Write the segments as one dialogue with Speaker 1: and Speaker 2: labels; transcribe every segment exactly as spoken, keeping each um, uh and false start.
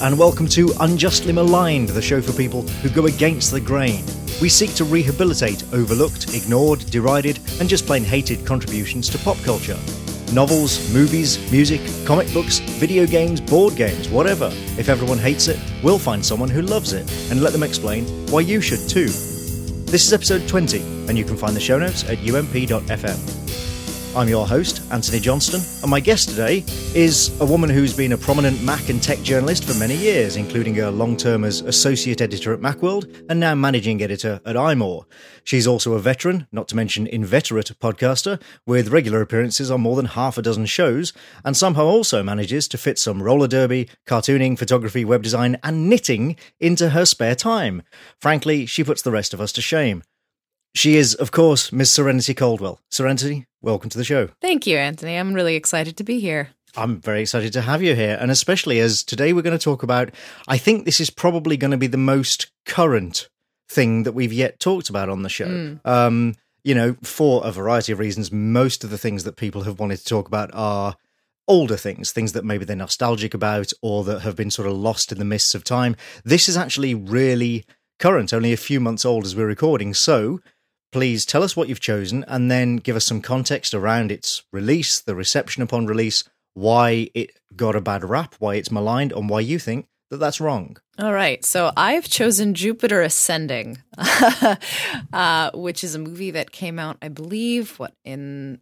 Speaker 1: and welcome to Unjustly Maligned, the show for people who go against the grain. We seek to rehabilitate overlooked, ignored, derided, and just plain hated contributions to pop culture. Novels, movies, music, comic books, video games, board games, whatever. If everyone hates it, we'll find someone who loves it, and let them explain why you should too. This is episode twenty, and you can find the show notes at u m p dot f m. I'm your host, Anthony Johnston, and my guest today is a woman who's been a prominent Mac and tech journalist for many years, including a long term as associate editor at Macworld and now managing editor at iMore. She's also a veteran, not to mention inveterate podcaster, with regular appearances on more than half a dozen shows, and somehow also manages to fit some roller derby, cartooning, photography, web design, and knitting into her spare time. Frankly, she puts the rest of us to shame. She is, of course, Miss Serenity Caldwell. Serenity, welcome to the show.
Speaker 2: Thank you, Anthony. I'm really excited to be here.
Speaker 1: I'm very excited to have you here, and especially as today we're going to talk about, I think this is probably going to be the most current thing that we've yet talked about on the show. Mm. Um, you know, for a variety of reasons, most of the things that people have wanted to talk about are older things, things that maybe they're nostalgic about or that have been sort of lost in the mists of time. This is actually really current, only a few months old as we're recording, so please tell us what you've chosen and then give us some context around its release, the reception upon release, why it got a bad rap, why it's maligned, and why you think that that's wrong.
Speaker 2: All right. So I've chosen Jupiter Ascending, uh, which is a movie that came out, I believe, what, in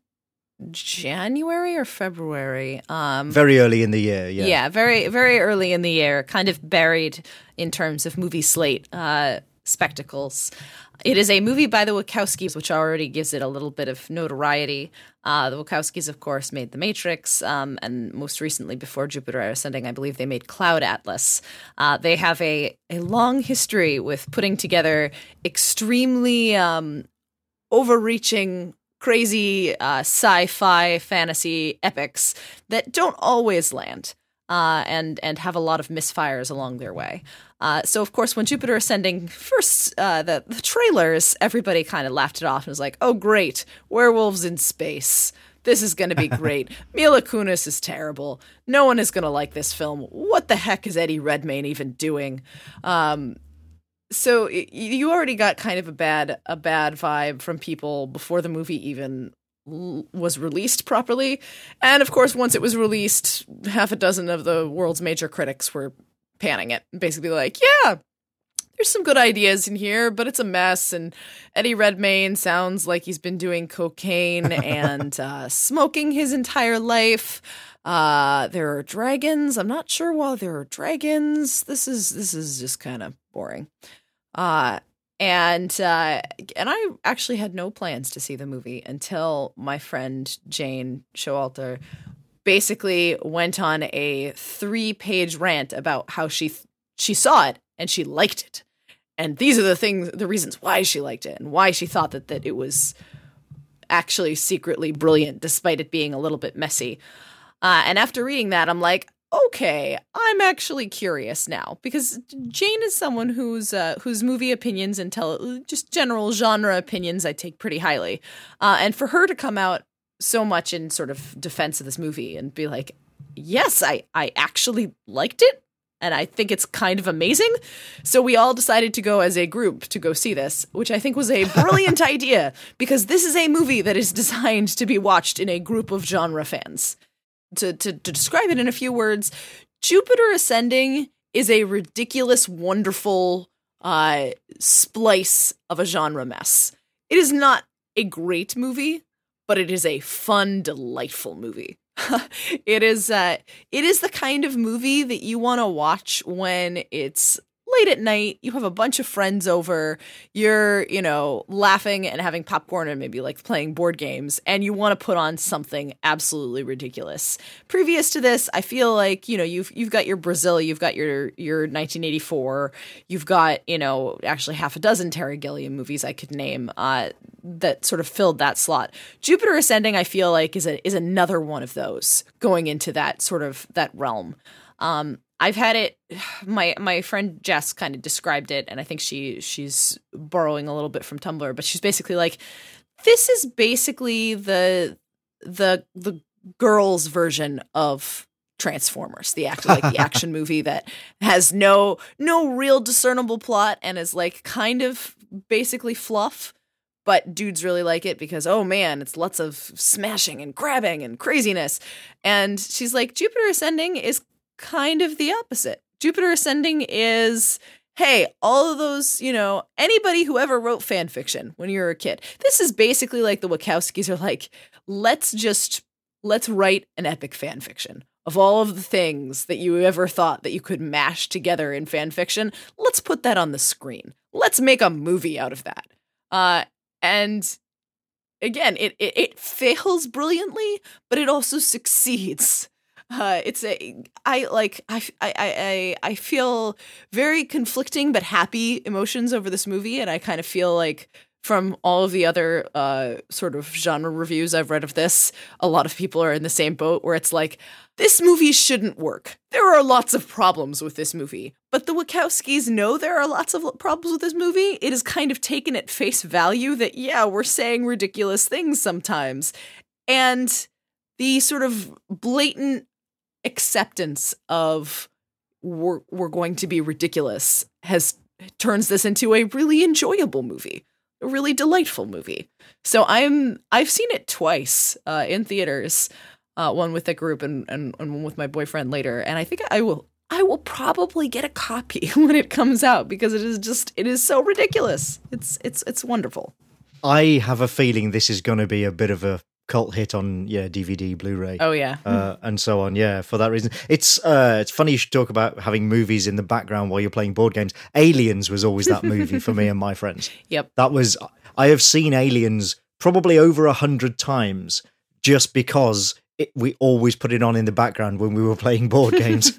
Speaker 2: January or February? Um,
Speaker 1: very early in the year, yeah.
Speaker 2: Yeah, very, very early in the year, kind of buried in terms of movie slate uh, spectacles. It is a movie by the Wachowskis, which already gives it a little bit of notoriety. Uh, the Wachowskis, of course, made The Matrix, um, and most recently, before Jupiter Ascending, I believe they made Cloud Atlas. Uh, they have a, a long history with putting together extremely um, overreaching, crazy uh, sci-fi fantasy epics that don't always land. Uh, and and have a lot of misfires along their way. Uh, so, of course, when Jupiter Ascending first, uh, the, the trailers, everybody kind of laughed it off and was like, oh, great, werewolves in space. This is going to be great. Mila Kunis is terrible. No one is going to like this film. What the heck is Eddie Redmayne even doing? Um, so it, you already got kind of a bad a bad vibe from people before the movie even was released properly. And of course, once it was released, half a dozen of the world's major critics were panning it, basically like, yeah, there's some good ideas in here, but it's a mess. And Eddie Redmayne sounds like he's been doing cocaine and uh, smoking his entire life. Uh, there are dragons. I'm not sure why there are dragons. This is this is just kind of boring. Uh, And uh, and I actually had no plans to see the movie until my friend Jane Showalter basically went on a three-page rant about how she th- she saw it and she liked it, and these are the things, the reasons why she liked it, and why she thought that that it was actually secretly brilliant, despite it being a little bit messy. Uh, and after reading that, I'm like, okay, I'm actually curious now, because Jane is someone whose uh, whose movie opinions and tele- just general genre opinions I take pretty highly. Uh, and for her to come out so much in sort of defense of this movie and be like, yes, I, I actually liked it, and I think it's kind of amazing. So we all decided to go as a group to go see this, which I think was a brilliant idea, because this is a movie that is designed to be watched in a group of genre fans. To, to, to describe it in a few words, Jupiter Ascending is a ridiculous, wonderful uh, splice of a genre mess. It is not a great movie, but it is a fun, delightful movie. It is uh, it is the kind of movie that you want to watch when it's late at night, you have a bunch of friends over, you're, you know, laughing and having popcorn and maybe like playing board games, and you want to put on something absolutely ridiculous. Previous to this, I feel like, you know, you've you've got your Brazil, you've got your your nineteen eighty-four, you've got, you know, actually half a dozen Terry Gilliam movies I could name uh, that sort of filled that slot. Jupiter Ascending, I feel like, is a is another one of those going into that sort of that realm. Um, I've had it. My my friend Jess kind of described it, and I think she she's borrowing a little bit from Tumblr, but she's basically like, this is basically the the the girls' version of Transformers, the act like the action movie that has no no real discernible plot and is like kind of basically fluff, but dudes really like it because, oh man, it's lots of smashing and grabbing and craziness. And she's like, Jupiter Ascending is kind of the opposite. Jupiter Ascending is, hey, all of those, you know, anybody who ever wrote fan fiction when you were a kid. This is basically like the Wachowskis are like, let's just, let's write an epic fan fiction of all of the things that you ever thought that you could mash together in fan fiction. Let's put that on the screen. Let's make a movie out of that. Uh, and again, it, it, it fails brilliantly, but it also succeeds. Uh, it's a, I like, I, I, I, I feel very conflicting but happy emotions over this movie. And I kind of feel like from all of the other uh, sort of genre reviews I've read of this, a lot of people are in the same boat where it's like, this movie shouldn't work. There are lots of problems with this movie, but the Wachowskis know there are lots of problems with this movie. It is kind of taken at face value that, yeah, we're saying ridiculous things sometimes. And the sort of blatant acceptance of we're, we're going to be ridiculous has turns this into a really enjoyable movie, a really delightful movie. So I'm I've seen it twice uh, in theaters, uh, one with a group and, and and one with my boyfriend later, and I think I will I will probably get a copy when it comes out because it is just it is so ridiculous. It's it's it's wonderful.
Speaker 1: I have a feeling this is going to be a bit of a cult hit on yeah D V D, Blu-ray,
Speaker 2: oh yeah,
Speaker 1: uh, and so on. Yeah, for that reason, it's uh, it's funny you should talk about having movies in the background while you're playing board games. Aliens was always that movie for me and my friends.
Speaker 2: Yep,
Speaker 1: that was. I have seen Aliens probably over a hundred times just because it, we always put it on in the background when we were playing board games.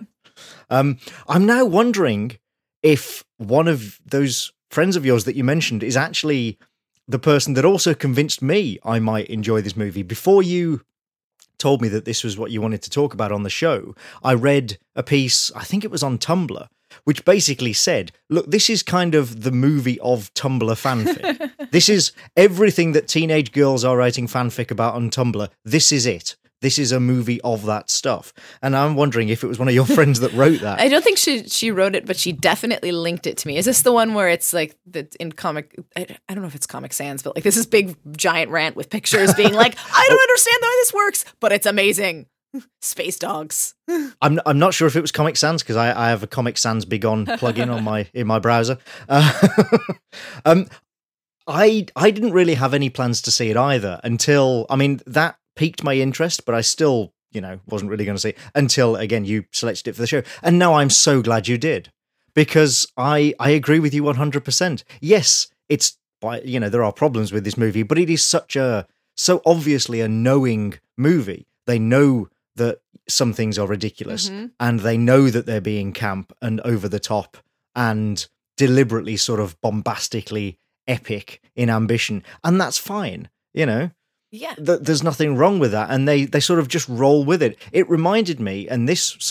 Speaker 1: um, I'm now wondering if one of those friends of yours that you mentioned is actually the person that also convinced me I might enjoy this movie. Before you told me that this was what you wanted to talk about on the show, I read a piece, I think it was on Tumblr, which basically said, look, this is kind of the movie of Tumblr fanfic. This is everything that teenage girls are writing fanfic about on Tumblr. This is it. This is a movie of that stuff. And I'm wondering if it was one of your friends that wrote that.
Speaker 2: I don't think she she wrote it, but she definitely linked it to me. Is this the one where it's like the, in comic, I, I don't know if it's Comic Sans, but like this is big giant rant with pictures being like, I don't understand how this works, but it's amazing. Space dogs.
Speaker 1: I'm I'm not sure if it was Comic Sans because I, I have a Comic Sans Begone plugin on my in my browser. Uh, um, I I didn't really have any plans to see it either until, I mean, that piqued my interest, but I still, you know, wasn't really going to see it until, again, you selected it for the show. And now I'm so glad you did, because I, I agree with you one hundred percent. Yes, it's, you know, there are problems with this movie, but it is such a, so obviously a knowing movie. They know that some things are ridiculous, mm-hmm. and they know that they're being camp and over the top and deliberately sort of bombastically epic in ambition. And that's fine, you know?
Speaker 2: Yeah.
Speaker 1: Th- there's nothing wrong with that. And they, they sort of just roll with it. It reminded me, and this,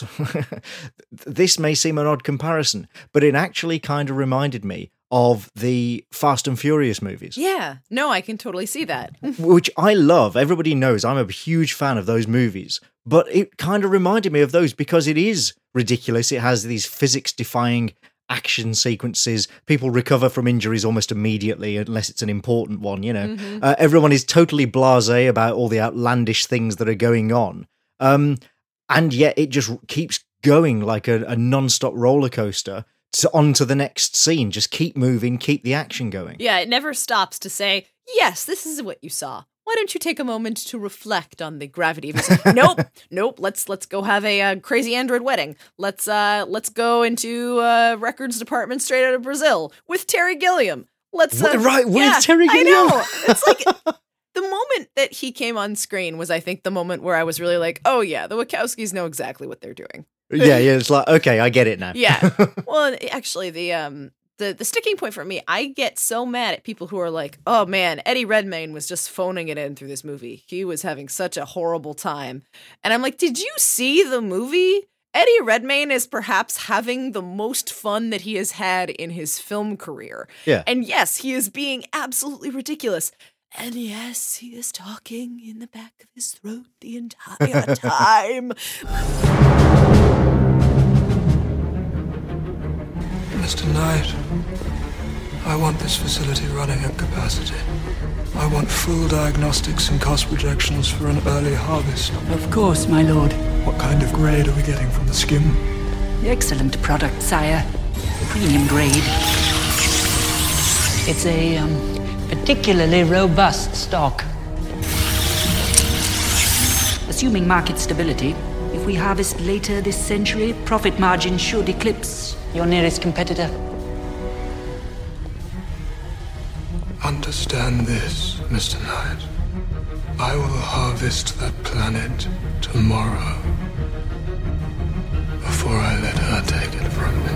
Speaker 1: this may seem an odd comparison, but it actually kind of reminded me of the Fast and Furious movies.
Speaker 2: Yeah. No, I can totally see that.
Speaker 1: Which I love. Everybody knows I'm a huge fan of those movies. But it kind of reminded me of those because it is ridiculous. It has these physics-defying action sequences. People recover from injuries almost immediately, unless it's an important one, you know. Mm-hmm. Uh, everyone is totally blasé about all the outlandish things that are going on. Um, and yet it just keeps going like a, a non-stop roller coaster to on to the next scene. Just keep moving, keep the action going.
Speaker 2: Yeah, it never stops to say, yes, this is what you saw. Why don't you take a moment to reflect on the gravity of this? nope, nope. Let's let's go have a uh, crazy android wedding. Let's uh let's go into uh, records department straight out of Brazil with Terry Gilliam. Let's uh,
Speaker 1: right with
Speaker 2: yeah,
Speaker 1: Terry Gilliam.
Speaker 2: I know. It's like the moment that he came on screen was, I think, the moment where I was really like, oh yeah, the Wachowskis know exactly what they're doing.
Speaker 1: yeah, yeah. It's like, okay, I get it now.
Speaker 2: yeah. Well, actually, the um. The the sticking point for me, I get so mad at people who are like, oh man, Eddie Redmayne was just phoning it in through this movie. He was having such a horrible time. And I'm like, did you see the movie? Eddie Redmayne is perhaps having the most fun that he has had in his film career.
Speaker 1: Yeah.
Speaker 2: And yes, he is being absolutely ridiculous. And yes, he is talking in the back of his throat the entire time.
Speaker 3: Mister Knight, I want this facility running at capacity. I want full diagnostics and cost projections for an early harvest.
Speaker 4: Of course, my lord.
Speaker 3: What kind of grade are we getting from the skim?
Speaker 4: Excellent product, sire. Premium grade. It's a um, particularly robust stock. Assuming market stability, if we harvest later this century, profit margin should eclipse your nearest competitor.
Speaker 3: Understand this, Mister Knight. I will harvest that planet tomorrow before I let her take it from me.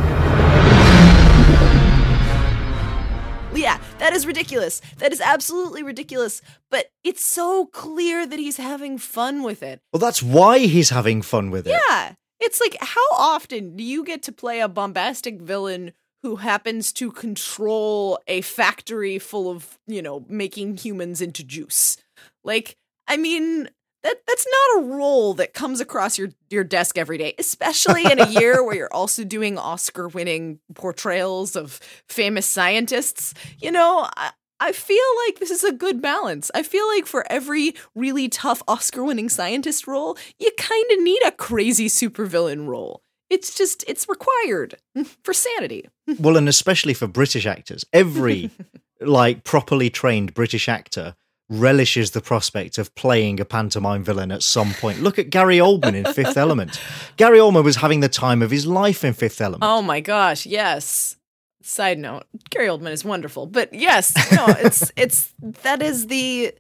Speaker 2: Yeah, that is ridiculous. That is absolutely ridiculous. But it's so clear that he's having fun with it.
Speaker 1: Well, that's why he's having fun with it.
Speaker 2: Yeah. It's like, how often do you get to play a bombastic villain who happens to control a factory full of, you know, making humans into juice? Like, I mean, that that's not a role that comes across your, your desk every day, especially in a year where you're also doing Oscar-winning portrayals of famous scientists. You know, I, I feel like this is a good balance. I feel like for every really tough Oscar-winning scientist role, you kind of need a crazy supervillain role. It's just, it's required for sanity.
Speaker 1: Well, and especially for British actors. Every, like, properly trained British actor relishes the prospect of playing a pantomime villain at some point. Look at Gary Oldman in Fifth Element. Gary Oldman was having the time of his life in Fifth Element.
Speaker 2: Oh my gosh, yes. Side note, Gary Oldman is wonderful. But yes, no, it's, it's, that is the...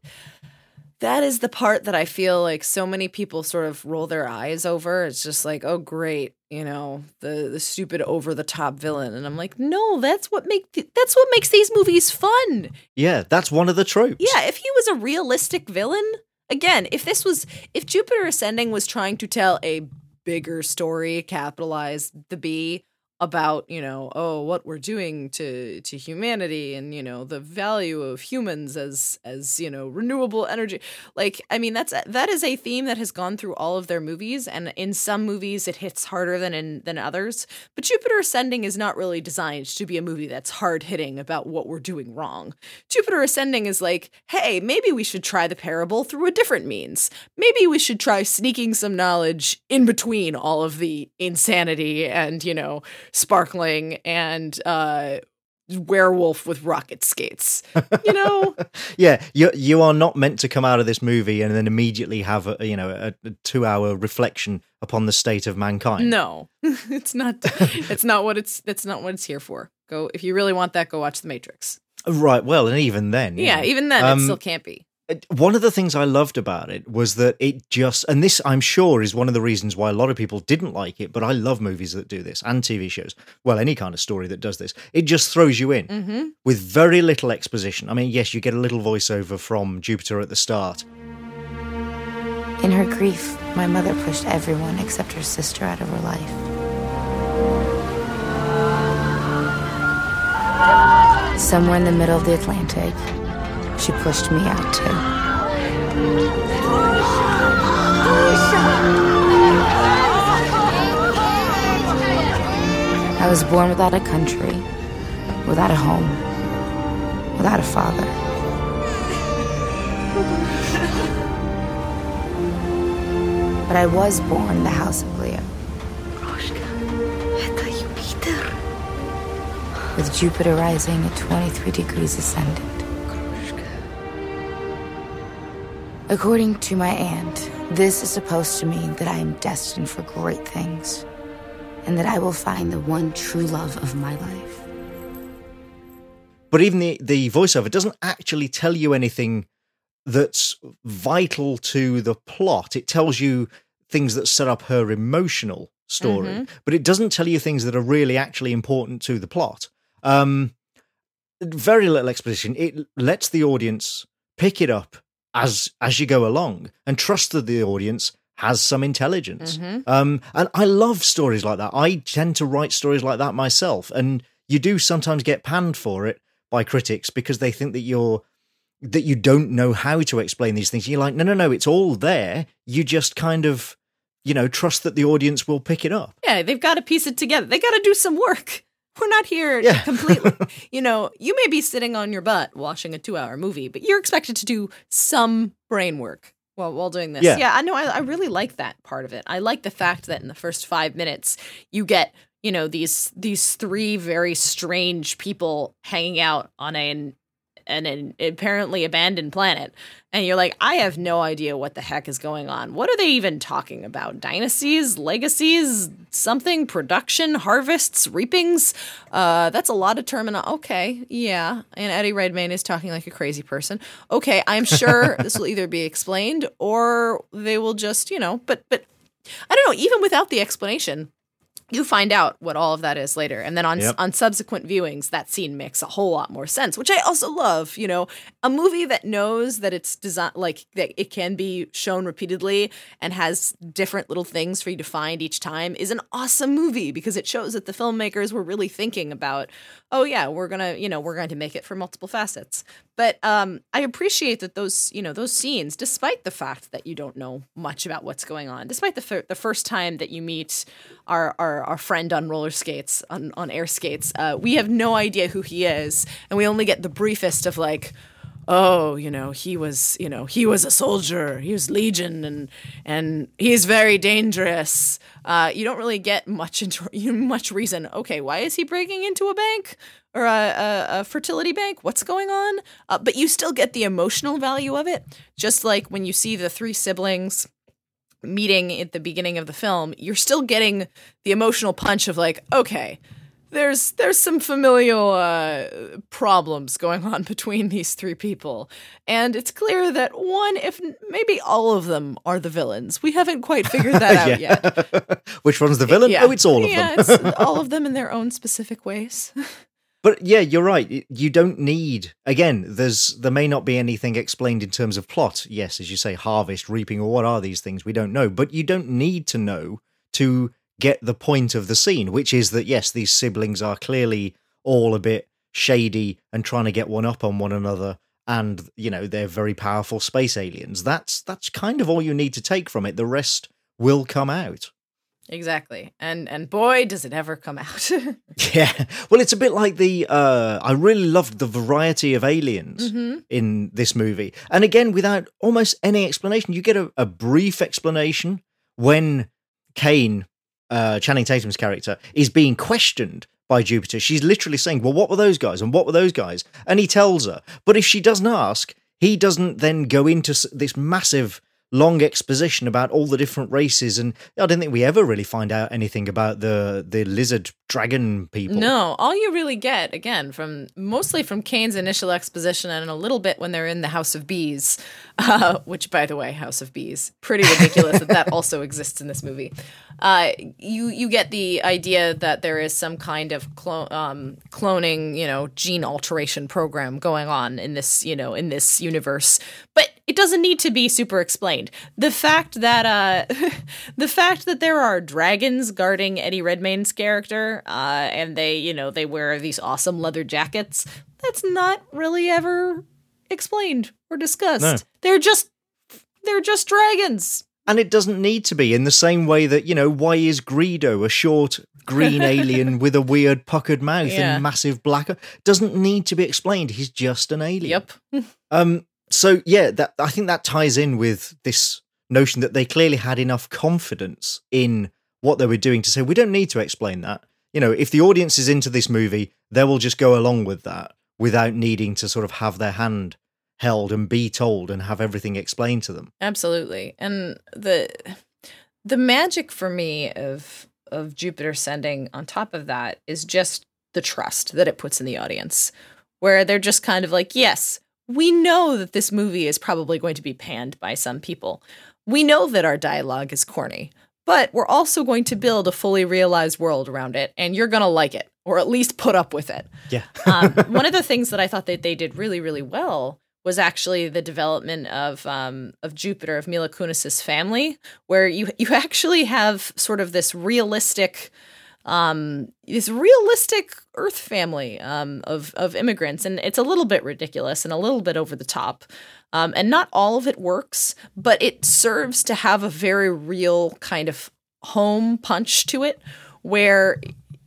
Speaker 2: That is the part that I feel like so many people sort of roll their eyes over. It's just like, oh, great, you know, the the stupid over the top villain, and I'm like, no, that's what make that's what makes these movies fun.
Speaker 1: Yeah, that's one of the tropes.
Speaker 2: Yeah, if he was a realistic villain, again, if this was if Jupiter Ascending was trying to tell a bigger story, capitalize the B, about, you know, oh, what we're doing to to humanity and, you know, the value of humans as as, you know, renewable energy. Like, I mean, that's that is a theme that has gone through all of their movies, and in some movies it hits harder than in than others. But Jupiter Ascending is not really designed to be a movie that's hard-hitting about what we're doing wrong. Jupiter Ascending is like, hey, maybe we should try the parable through a different means. Maybe we should try sneaking some knowledge in between all of the insanity and, you know, sparkling and uh werewolf with rocket skates, you know.
Speaker 1: Yeah, you you are not meant to come out of this movie and then immediately have a, you know, a, a two hour reflection upon the state of mankind.
Speaker 2: No, it's not. It's not what it's. That's not what it's here for. Go if you really want that. Go watch The Matrix.
Speaker 1: Right. Well, and even then,
Speaker 2: yeah,
Speaker 1: know,
Speaker 2: even then,
Speaker 1: um,
Speaker 2: it still can't be.
Speaker 1: One of the things I loved about it was that it just, and this I'm sure is one of the reasons why a lot of people didn't like it, but I love movies that do this and T V shows. Well, any kind of story that does this. It just throws you in
Speaker 2: Mm-hmm.
Speaker 1: with very little exposition. I mean, yes, you get a little voiceover from Jupiter at the start.
Speaker 5: In her grief, my mother pushed everyone except her sister out of her life. Somewhere in the middle of the Atlantic, she pushed me out too. I was born without a country, without a home, without a father. But I was born the House of Leo. With Jupiter rising at twenty-three degrees ascendant. According to my aunt, this is supposed to mean that I am destined for great things, and that I will find the one true love of my life.
Speaker 1: But even the, the voiceover doesn't actually tell you anything that's vital to the plot. It tells you things that set up her emotional story,
Speaker 2: Mm-hmm.
Speaker 1: but it doesn't tell you things that are really actually important to the plot. Um, very little exposition. It lets the audience pick it up as as you go along and trust that the audience has some intelligence.
Speaker 2: Mm-hmm.
Speaker 1: Um, and I love stories like that. I tend to write stories like that myself, and you do sometimes get panned for it by critics because they think that you're that you don't know how to explain these things. You're like, no, no, no, it's all there. You just kind of, you know, trust that the audience will pick it up.
Speaker 2: Yeah, they've got to piece it together. They got to do some work. We're not here
Speaker 1: Yeah.
Speaker 2: to completely, you know, you may be sitting on your butt watching a two hour movie, but you're expected to do some brain work while, while doing this.
Speaker 1: Yeah.
Speaker 2: Yeah, I know. I, I really like that part of it. I like the fact that in the first five minutes, you get, you know, these, these three very strange people hanging out on an, an, an apparently abandoned planet. And you're like, I have no idea what the heck is going on. What are they even talking about? Dynasties, legacies, something, production, harvests, reapings? Uh, that's a lot of terminology. Okay, yeah. And Eddie Redmayne is talking like a crazy person. Okay, I'm sure this will either be explained or they will just, you know, but but I don't know, even without the explanation, you find out what all of that is later. And then on
Speaker 1: Yep.
Speaker 2: on subsequent viewings, that scene makes a whole lot more sense, which I also love. You know, a movie that knows that it's designed, like that it can be shown repeatedly and has different little things for you to find each time is an awesome movie because it shows that the filmmakers were really thinking about, oh yeah, we're going to, you know, we're going to make it for multiple facets. But um, I appreciate that those, you know, those scenes, despite the fact that you don't know much about what's going on, despite the fir- the first time that you meet our our, our friend on roller skates, on, on air skates, uh, we have no idea who he is. And we only get the briefest of like, oh, you know, he was, you know, he was a soldier, he was Legion, and and he's very dangerous. Uh, you don't really get much into much reason. Okay, why is he breaking into a bank or a, a, a fertility bank? What's going on? Uh, but you still get the emotional value of it, just like when you see the three siblings meeting at the beginning of the film. You're still getting the emotional punch of like, okay, There's there's some familial uh, problems going on between these three people. And it's clear that one, if maybe all of them are the villains. We haven't quite figured that out yet.
Speaker 1: Which one's the villain?
Speaker 2: Yeah.
Speaker 1: Oh, it's all of
Speaker 2: yeah,
Speaker 1: them.
Speaker 2: it's all of them in their own specific ways.
Speaker 1: But yeah, you're right. You don't need, again, there's there may not be anything explained in terms of plot. Yes, as you say, harvest, reaping, or what are these things? We don't know. But you don't need to know to get the point of the scene, which is that, yes, these siblings are clearly all a bit shady and trying to get one up on one another. And, you know, they're very powerful space aliens. That's that's kind of all you need to take from it. The rest will come out.
Speaker 2: Exactly. And and boy, does it ever come out.
Speaker 1: Yeah. Well, it's a bit like the, uh, I really loved the variety of aliens
Speaker 2: Mm-hmm.
Speaker 1: in this movie. And again, without almost any explanation, you get a, a brief explanation when Kane, uh, Channing Tatum's character, is being questioned by Jupiter. She's literally saying, well, what were those guys? And what were those guys? And he tells her. But if she doesn't ask, he doesn't then go into s- this massive long exposition about all the different races, and I don't think we ever really find out anything about the the lizard dragon people.
Speaker 2: No, all you really get, again, from mostly from Kane's initial exposition and a little bit when they're in the House of Bees, uh, which, by the way, House of Bees, pretty ridiculous that that also exists in this movie. Uh, you you get the idea that there is some kind of clo- um, cloning, you know, gene alteration program going on in this, you know, in this universe, but it doesn't need to be super explained. The fact that uh, the fact that there are dragons guarding Eddie Redmayne's character, uh, and they, you know, they wear these awesome leather jackets, that's not really ever explained or discussed.
Speaker 1: No.
Speaker 2: They're just they're just dragons.
Speaker 1: And it doesn't need to be, in the same way that, you know, why is Greedo a short green alien with a weird puckered mouth
Speaker 2: Yeah.
Speaker 1: and massive black? Doesn't need to be explained. He's just an alien.
Speaker 2: Yep.
Speaker 1: Um. So yeah, that I think that ties in with this notion that they clearly had enough confidence in what they were doing to say, we don't need to explain that. You know, if the audience is into this movie, they will just go along with that without needing to sort of have their hand held and be told and have everything explained to them.
Speaker 2: Absolutely. And the the magic for me of of Jupiter Ascending on top of that is just the trust that it puts in the audience, where they're just kind of like, yes, we know that this movie is probably going to be panned by some people. We know that our dialogue is corny, but we're also going to build a fully realized world around it, and you're going to like it, or at least put up with it.
Speaker 1: Yeah.
Speaker 2: um, one of the things that I thought that they did really, really well was actually the development of um, of Jupiter, of Mila Kunis's family, where you you actually have sort of this realistic um, this realistic Earth family um, of of immigrants, and it's a little bit ridiculous and a little bit over the top, um, and not all of it works, but it serves to have a very real kind of home punch to it, where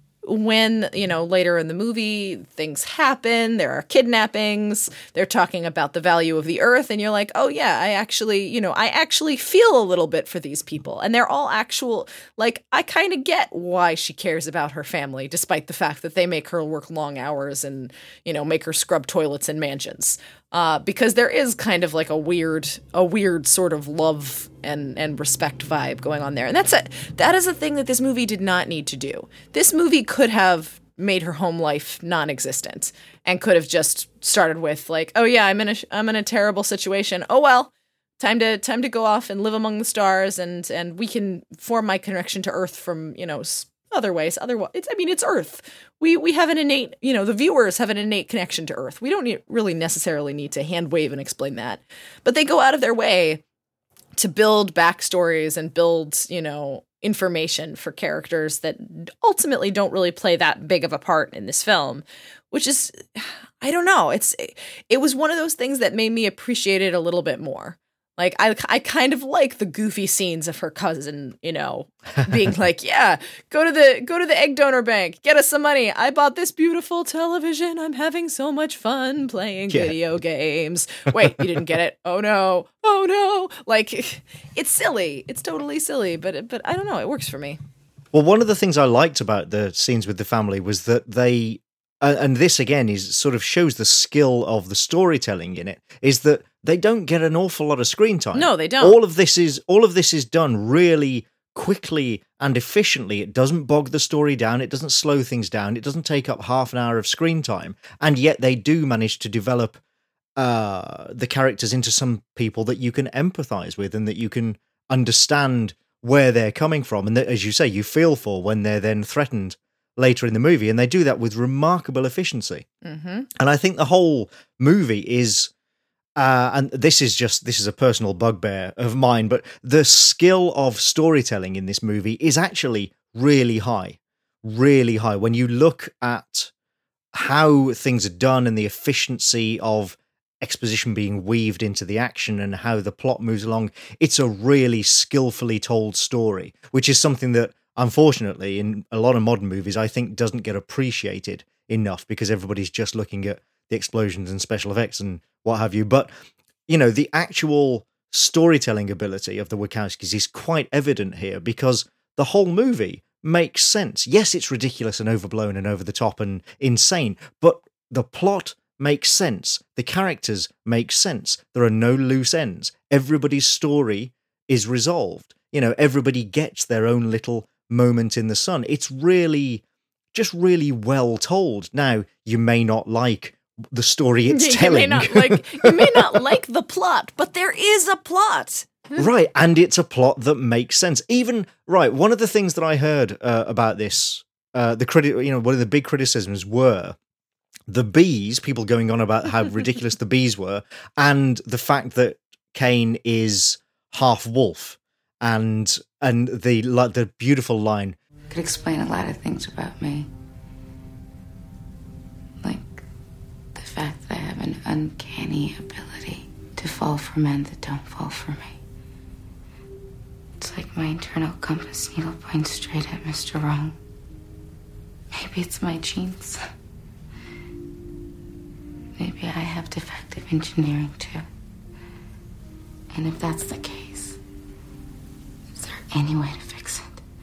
Speaker 2: when, you know, later in the movie, things happen, there are kidnappings, they're talking about the value of the earth, and you're like, oh yeah, I actually, you know, I actually feel a little bit for these people. And they're all actual, like, I kind of get why she cares about her family, despite the fact that they make her work long hours and, you know, make her scrub toilets in mansions. Uh, because there is kind of like a weird, a weird sort of love and, and respect vibe going on there. And that's a, that is a thing that this movie did not need to do. This movie could have made her home life non-existent and could have just started with like, oh yeah, I'm in a, I'm in a terrible situation. Oh, well, time to, time to go off and live among the stars, and, and we can form my connection to Earth from, you know, other ways. Otherwise, it's, I mean, it's Earth. We we have an innate, you know, the viewers have an innate connection to Earth. We don't need, really necessarily need to hand wave and explain that. But they go out of their way to build backstories and build, you know, information for characters that ultimately don't really play that big of a part in this film, which is, I don't know. It's it was one of those things that made me appreciate it a little bit more. Like, I, I kind of like the goofy scenes of her cousin, you know, being like, yeah, go to the go to the egg donor bank, get us some money. I bought this beautiful television. I'm having so much fun playing yeah. video games. Wait, you didn't get it? Oh, no. Oh, no. Like, it's silly. It's totally silly. But, but I don't know. It works for me.
Speaker 1: Well, one of the things I liked about the scenes with the family was that they... Uh, and this, again, is sort of shows the skill of the storytelling in it, is that they don't get an awful lot of screen time.
Speaker 2: No, they don't.
Speaker 1: All of this is all of this is done really quickly and efficiently. It doesn't bog the story down. It doesn't slow things down. It doesn't take up half an hour of screen time. And yet they do manage to develop uh, the characters into some people that you can empathize with and that you can understand where they're coming from. And that, as you say, you feel for when they're then threatened later in the movie, and they do that with remarkable efficiency.
Speaker 2: Mm-hmm.
Speaker 1: And I think the whole movie is, uh, and this is just, this is a personal bugbear of mine, but the skill of storytelling in this movie is actually really high, really high. When you look at how things are done and the efficiency of exposition being weaved into the action and how the plot moves along, it's a really skillfully told story, which is something that, unfortunately, in a lot of modern movies, I think doesn't get appreciated enough because everybody's just looking at the explosions and special effects and what have you. But, you know, the actual storytelling ability of the Wachowskis is quite evident here because the whole movie makes sense. Yes, it's ridiculous and overblown and over the top and insane, but the plot makes sense. The characters make sense. There are no loose ends. Everybody's story is resolved. You know, everybody gets their own little moment in the sun. It's really, just really well told. Now, you may not like the story it's
Speaker 2: you
Speaker 1: telling.
Speaker 2: May not like, you may not like the plot, but there is a plot.
Speaker 1: Right, and it's a plot that makes sense. Even, right, one of the things that I heard uh, about this, uh, the criti- you know, one of the big criticisms were the bees, people going on about how ridiculous the bees were, and the fact that Kane is half wolf. And and the like the beautiful line
Speaker 5: could explain a lot of things about me, like the fact that I have an uncanny ability to fall for men that don't fall for me. It's like my internal compass needle points straight at Mister Wrong. Maybe it's my genes. Maybe I have defective engineering too. And if that's the case, any way to fix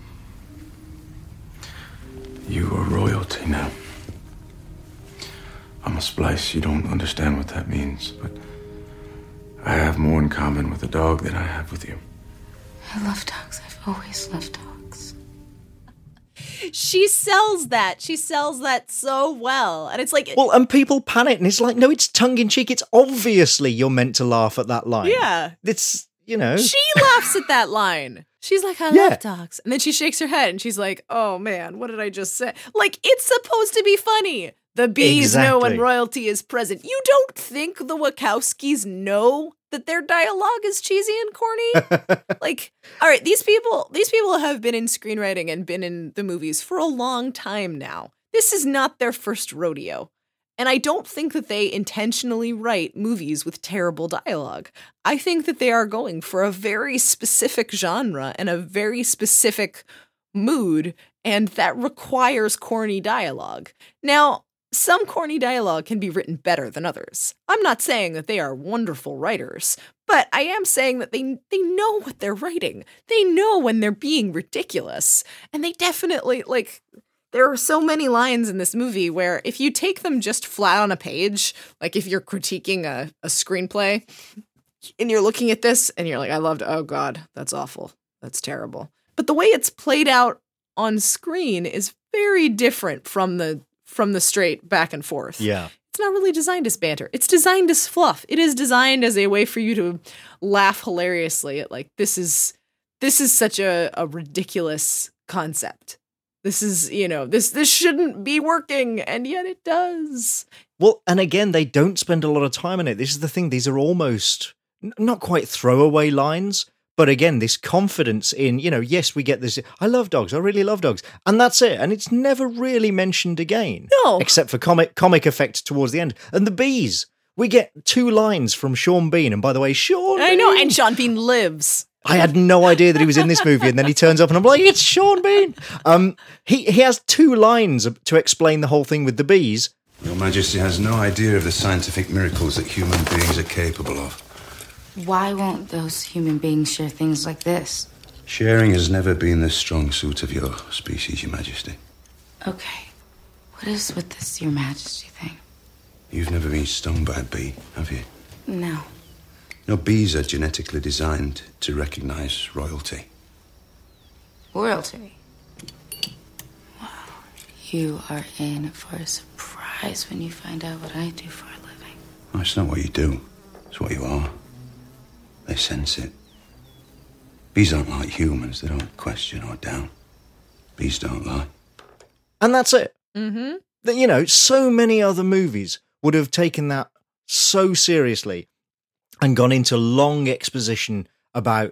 Speaker 5: it?
Speaker 3: You are royalty now. I'm a splice. You don't understand what that means, but I have more in common with a dog than I have with you.
Speaker 5: I love dogs. I've always loved dogs.
Speaker 2: She sells that. She sells that so well. And it's like...
Speaker 1: Well, and people panic, and it's like, no, it's tongue-in-cheek. It's obviously you're meant to laugh at that line.
Speaker 2: Yeah.
Speaker 1: It's, you know...
Speaker 2: She laughs at that line. She's like, I
Speaker 1: yeah.
Speaker 2: love dogs. And then she shakes her head and she's like, oh man, what did I just say? Like, it's supposed to be funny. The bees
Speaker 1: Exactly.
Speaker 2: know when royalty is present. You don't think the Wachowskis know that their dialogue is cheesy and corny? Like, all right, these people, these people have been in screenwriting and been in the movies for a long time now. This is not their first rodeo. And I don't think that they intentionally write movies with terrible dialogue. I think that they are going for a very specific genre and a very specific mood, and that requires corny dialogue. Now, some corny dialogue can be written better than others. I'm not saying that they are wonderful writers, but I am saying that they they know what they're writing. They know when they're being ridiculous, and they definitely, like... There are so many lines in this movie where if you take them just flat on a page, like if you're critiquing a, a screenplay and you're looking at this and you're like, I loved, oh God, that's awful. That's terrible. But the way it's played out on screen is very different from the from the straight back and forth.
Speaker 1: Yeah.
Speaker 2: It's not really designed as banter. It's designed as fluff. It is designed as a way for you to laugh hilariously at, like, this is this is such a, a ridiculous concept. This is, you know, this this shouldn't be working, and yet it does.
Speaker 1: Well, and again, they don't spend a lot of time on it. This is the thing. These are almost n- not quite throwaway lines, but again, this confidence in, you know, yes, we get this. I love dogs. I really love dogs. And that's it. And it's never really mentioned again.
Speaker 2: No.
Speaker 1: Except for comic comic effect towards the end. And the bees. We get two lines from Sean Bean. And by the way, Sean
Speaker 2: I
Speaker 1: Bean.
Speaker 2: know, and Sean Bean lives.
Speaker 1: I had no idea that he was in this movie, and then he turns up, and I'm like, it's Sean Bean. Um, he he has two lines to explain the whole thing with the bees.
Speaker 6: Your Majesty has no idea of the scientific miracles that human beings are capable of.
Speaker 5: Why won't those human beings share things like this?
Speaker 6: Sharing has never been the strong suit of your species, Your Majesty.
Speaker 5: Okay. What is with this Your Majesty thing?
Speaker 6: You've never been stung by a bee, have you?
Speaker 5: No.
Speaker 6: No, bees are genetically designed to recognize royalty.
Speaker 5: Royalty? Well, you are in for a surprise when you find out what I do for a living.
Speaker 6: Oh, it's not what you do. It's what you are. They sense it. Bees aren't like humans. They don't question or doubt. Bees don't lie.
Speaker 1: And that's it.
Speaker 2: Mm-hmm.
Speaker 1: That, you know, so many other movies would have taken that so seriously and gone into long exposition about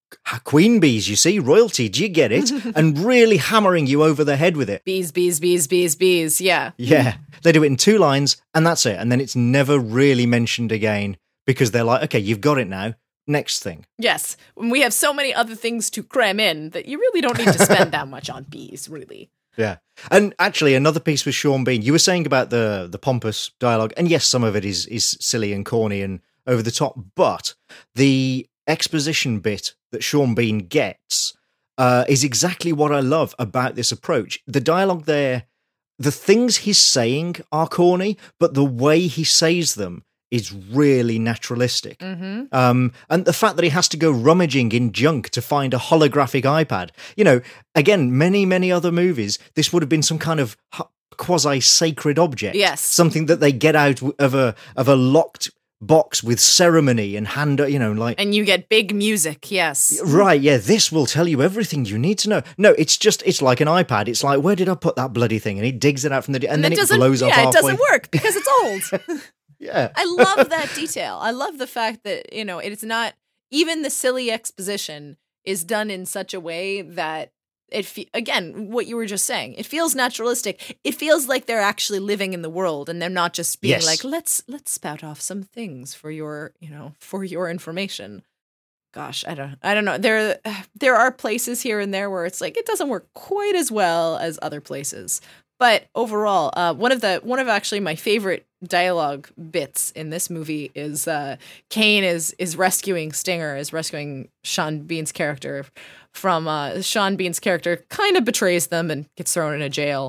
Speaker 1: queen bees, you see, royalty, do you get it? And really hammering you over the head with it.
Speaker 2: Bees, bees, bees, bees, bees, yeah.
Speaker 1: Yeah, they do it in two lines, and that's it. And then it's never really mentioned again, because they're like, okay, you've got it now. Next thing.
Speaker 2: Yes, we have so many other things to cram in that you really don't need to spend that much on bees, really.
Speaker 1: Yeah. And actually, another piece with Sean Bean, you were saying about the the pompous dialogue, and yes, some of it is is silly and corny and over the top, but the exposition bit that Sean Bean gets uh, is exactly what I love about this approach. The dialogue there, the things he's saying are corny, but the way he says them is really naturalistic.
Speaker 2: Mm-hmm.
Speaker 1: Um, and the fact that he has to go rummaging in junk to find a holographic iPad, you know, again, many, many other movies, this would have been some kind of quasi-sacred object.
Speaker 2: Yes.
Speaker 1: Something that they get out of a of a locked box with ceremony and hand, you know, like...
Speaker 2: And you get big music, yes.
Speaker 1: Right, yeah, this will tell you everything you need to know. No, it's just, it's like an iPad. It's like, where did I put that bloody thing? And he digs it out from the... And,
Speaker 2: and
Speaker 1: then
Speaker 2: it,
Speaker 1: it blows up
Speaker 2: yeah,
Speaker 1: halfway.
Speaker 2: it doesn't work because it's old.
Speaker 1: Yeah.
Speaker 2: I love that detail. I love the fact that, you know, it's not... Even the silly exposition is done in such a way that it, fe- again, what you were just saying, it feels naturalistic. It feels like they're actually living in the world and they're not just being
Speaker 1: Yes.
Speaker 2: like, let's let's spout off some things for your, you know, for your information. Gosh, I don't I don't know. There there are places here and there where it's like it doesn't work quite as well as other places. But overall, uh, one of the one of actually my favorite dialogue bits in this movie is uh, Kane is is rescuing Stinger, is rescuing Sean Bean's character from uh, Sean Bean's character kind of betrays them and gets thrown in a jail,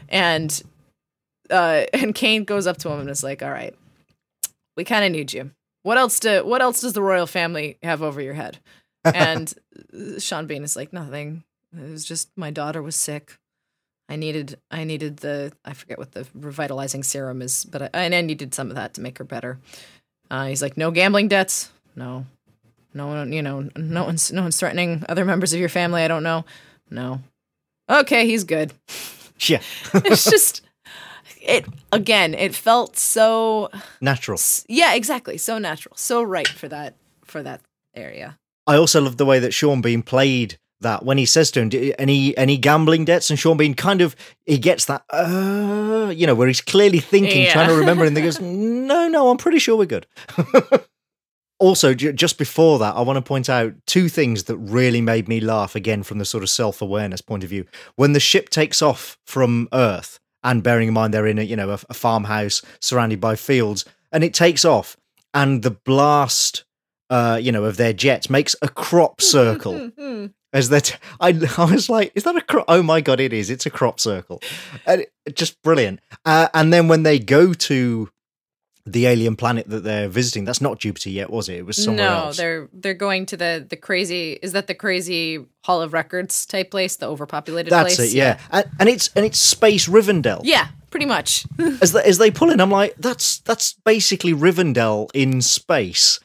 Speaker 2: and uh, and Kane goes up to him and is like, "All right, we kind of need you. What else do What else does the royal family have over your head?" And Sean Bean is like, "Nothing. It was just my daughter was sick. I needed, I needed the, I forget what the revitalizing serum is, but I, and I needed some of that to make her better." Uh, he's like, "No gambling debts, no, no one, you know, no one's, no one's threatening other members of your family. I don't know, no. Okay, he's good."
Speaker 1: Yeah.
Speaker 2: It's just, it again, it felt so
Speaker 1: natural.
Speaker 2: Yeah, exactly. So natural. So right for that for that area.
Speaker 1: I also love the way that Sean Bean played that when he says to him, any any gambling debts? And Sean Bean kind of, he gets that, uh, you know, where he's clearly thinking,
Speaker 2: yeah.
Speaker 1: trying to remember, and he goes, no, no, I'm pretty sure we're good. Also, j- just before that, I want to point out two things that really made me laugh, again, from the sort of self-awareness point of view. When the ship takes off from Earth, and bearing in mind they're in a, you know, a, a farmhouse surrounded by fields, and it takes off, and the blast, uh, you know, of their jets makes a crop circle. As that, I, I was like, is that a crop? Oh my God, it is. It's a crop circle. And it, just brilliant. Uh, and then when they go to the alien planet that they're visiting, that's not Jupiter yet, was it? It was somewhere
Speaker 2: no,
Speaker 1: else.
Speaker 2: No, they're they're going to the the crazy. Is that the crazy Hall of Records type place, the overpopulated
Speaker 1: that's
Speaker 2: place?
Speaker 1: That's it. Yeah, yeah. And, and it's and it's Space Rivendell.
Speaker 2: Yeah, pretty much.
Speaker 1: as they, as they pull in, I'm like, that's that's basically Rivendell in space.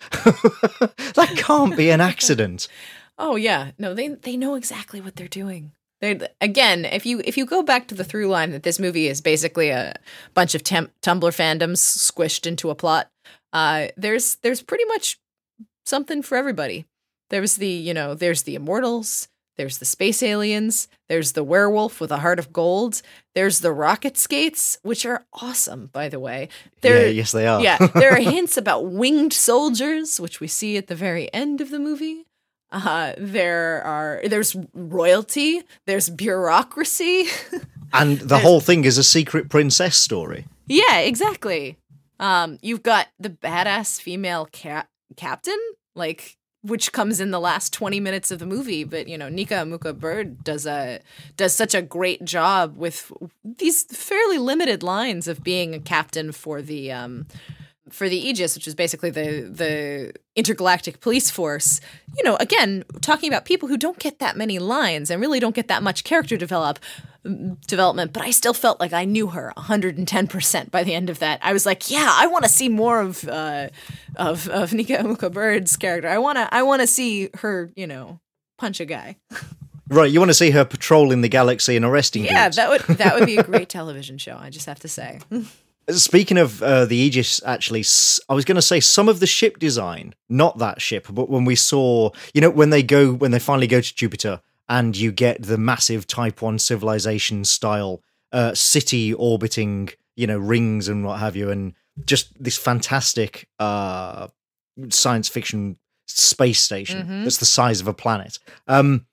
Speaker 1: That can't be an accident.
Speaker 2: Oh yeah, no, they they know exactly what they're doing. They again, if you if you go back to the through line that this movie is basically a bunch of temp- Tumblr fandoms squished into a plot, uh, there's there's pretty much something for everybody. There's the you know there's the immortals, there's the space aliens, there's the werewolf with a heart of gold, there's the rocket skates, which are awesome, by the way. There,
Speaker 1: yeah, yes, they are.
Speaker 2: Yeah, there are hints about winged soldiers, which we see at the very end of the movie. Uh, there are there's royalty, there's bureaucracy,
Speaker 1: and the whole thing is a secret princess story.
Speaker 2: Yeah, exactly. Um, you've got the badass female ca- captain, like which comes in the last twenty minutes of the movie. But you know, Nika Amuka Bird does a does such a great job with these fairly limited lines of being a captain for the um. for the Aegis, which is basically the the intergalactic police force. You know, again, talking about people who don't get that many lines and really don't get that much character develop development, but I still felt like I knew her one hundred ten percent by the end of that. I was like, yeah, I want to see more of uh, of of Nika Amuka Bird's character. I want to I want to see her, you know, punch a guy.
Speaker 1: Right, you want to see her patrolling the galaxy and arresting
Speaker 2: Yeah,
Speaker 1: dudes.
Speaker 2: that would that would be a great television show, I just have to say.
Speaker 1: Speaking of uh, the Aegis, actually, I was going to say some of the ship design, not that ship, but when we saw, you know, when they go, when they finally go to Jupiter and you get the massive Type one civilization style uh, city orbiting, you know, rings and what have you, and just this fantastic uh, science fiction space station
Speaker 2: Mm-hmm.
Speaker 1: that's the size of a planet. Um,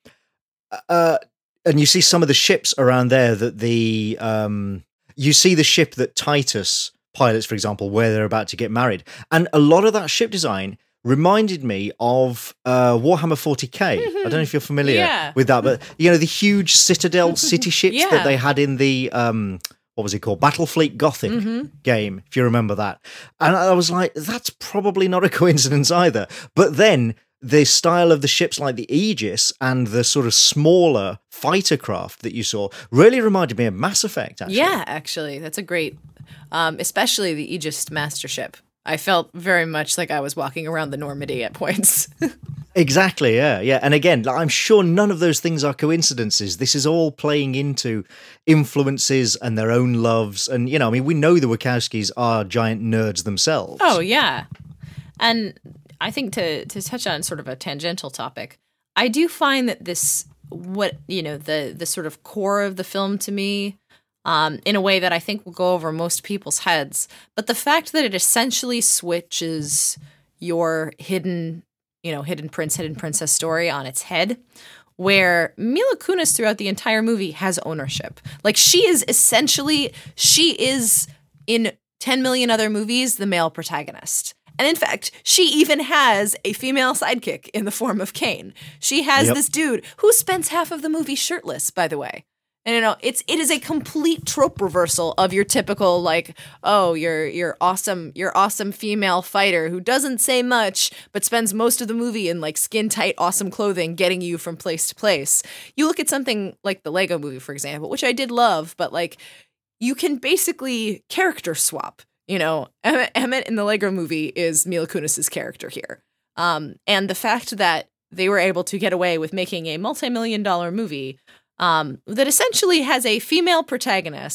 Speaker 1: uh, and you see some of the ships around there that the... Um, You see the ship that Titus pilots, for example, where they're about to get married. And a lot of that ship design reminded me of uh, Warhammer forty K. I don't know if you're familiar
Speaker 2: Yeah.
Speaker 1: with that, but, you know, the huge Citadel city ships
Speaker 2: Yeah.
Speaker 1: that they had in the, um, what was it called? Battlefleet Gothic
Speaker 2: Mm-hmm.
Speaker 1: game, if you remember that. And I was like, that's probably not a coincidence either. But then the style of the ships like the Aegis and the sort of smaller fighter craft that you saw really reminded me of Mass Effect, actually.
Speaker 2: Yeah, actually, that's a great, um, especially the Aegis Master Ship. I felt very much like I was walking around the Normandy at points.
Speaker 1: Exactly, yeah, yeah. And again, I'm sure none of those things are coincidences. This is all playing into influences and their own loves. And, you know, I mean, we know the Wachowskis are giant nerds themselves.
Speaker 2: Oh, yeah. And I think to, to touch on sort of a tangential topic, I do find that this, what, you know, the, the sort of core of the film to me, um, in a way that I think will go over most people's heads, but the fact that it essentially switches your hidden, you know, hidden prince, hidden princess story on its head, where Mila Kunis throughout the entire movie has ownership. Like, she is essentially, she is in ten million other movies, the male protagonist. And in fact, she even has a female sidekick in the form of Kane. She has
Speaker 1: Yep.
Speaker 2: this dude who spends half of the movie shirtless, by the way. And you know, it's it is a complete trope reversal of your typical, like, oh, you're you're awesome, you're awesome female fighter who doesn't say much but spends most of the movie in like skin tight, awesome clothing, getting you from place to place. You look at something like the Lego Movie, for example, which I did love, but like, you can basically character swap. You know, Emmett, Emmett in the Lego Movie is Mila Kunis's character here. Um, and the fact that they were able to get away with making a multi-million dollar movie um, that essentially has a female protagonist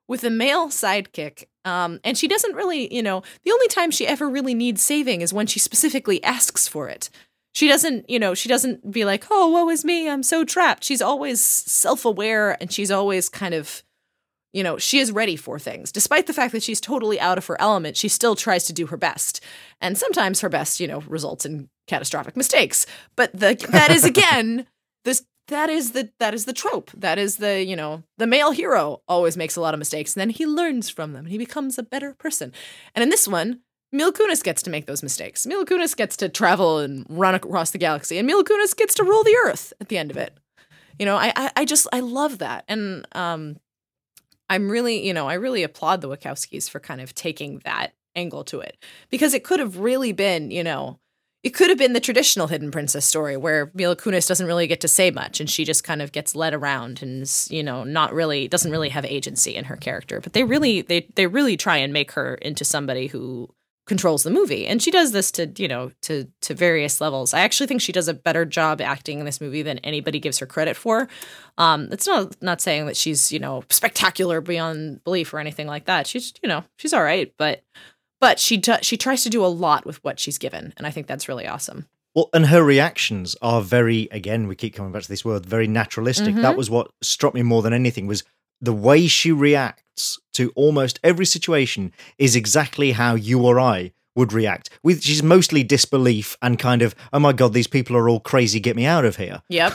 Speaker 2: with a male sidekick. Um, and she doesn't really, you know, the only time she ever really needs saving is when she specifically asks for it. She doesn't, you know, she doesn't be like, oh, woe is me, I'm so trapped. She's always self-aware, and she's always kind of, you know, she is ready for things. Despite the fact that she's totally out of her element, she still tries to do her best. And sometimes her best, you know, results in catastrophic mistakes. But the that is, again, this that is the that is the trope. That is the, you know, the male hero always makes a lot of mistakes, and then he learns from them, and he becomes a better person. And in this one, Mila Kunis gets to make those mistakes. Mila Kunis gets to travel and run across the galaxy, and Mila Kunis gets to rule the Earth at the end of it. You know, I, I, I just, I love that. And um, I'm really, you know, I really applaud the Wachowskis for kind of taking that angle to it. Because it could have really been, you know, it could have been the traditional Hidden Princess story where Mila Kunis doesn't really get to say much, and she just kind of gets led around and is, you know, not really, doesn't really have agency in her character. But they really, they, they really try and make her into somebody who controls the movie. And she does this to, you know, to to various levels. I actually think she does a better job acting in this movie than anybody gives her credit for. Um, it's not not saying that she's, you know, spectacular beyond belief or anything like that. She's, you know, she's all right, but but she do, she tries to do a lot with what she's given, and I think that's really awesome.
Speaker 1: Well, and her reactions are very, again, we keep coming back to this word, very naturalistic.
Speaker 2: Mm-hmm.
Speaker 1: That was what struck me more than anything, was the way she reacts to almost every situation is exactly how you or I would react. Which is mostly disbelief and kind of, oh my God, these people are all crazy, get me out of here.
Speaker 2: Yep.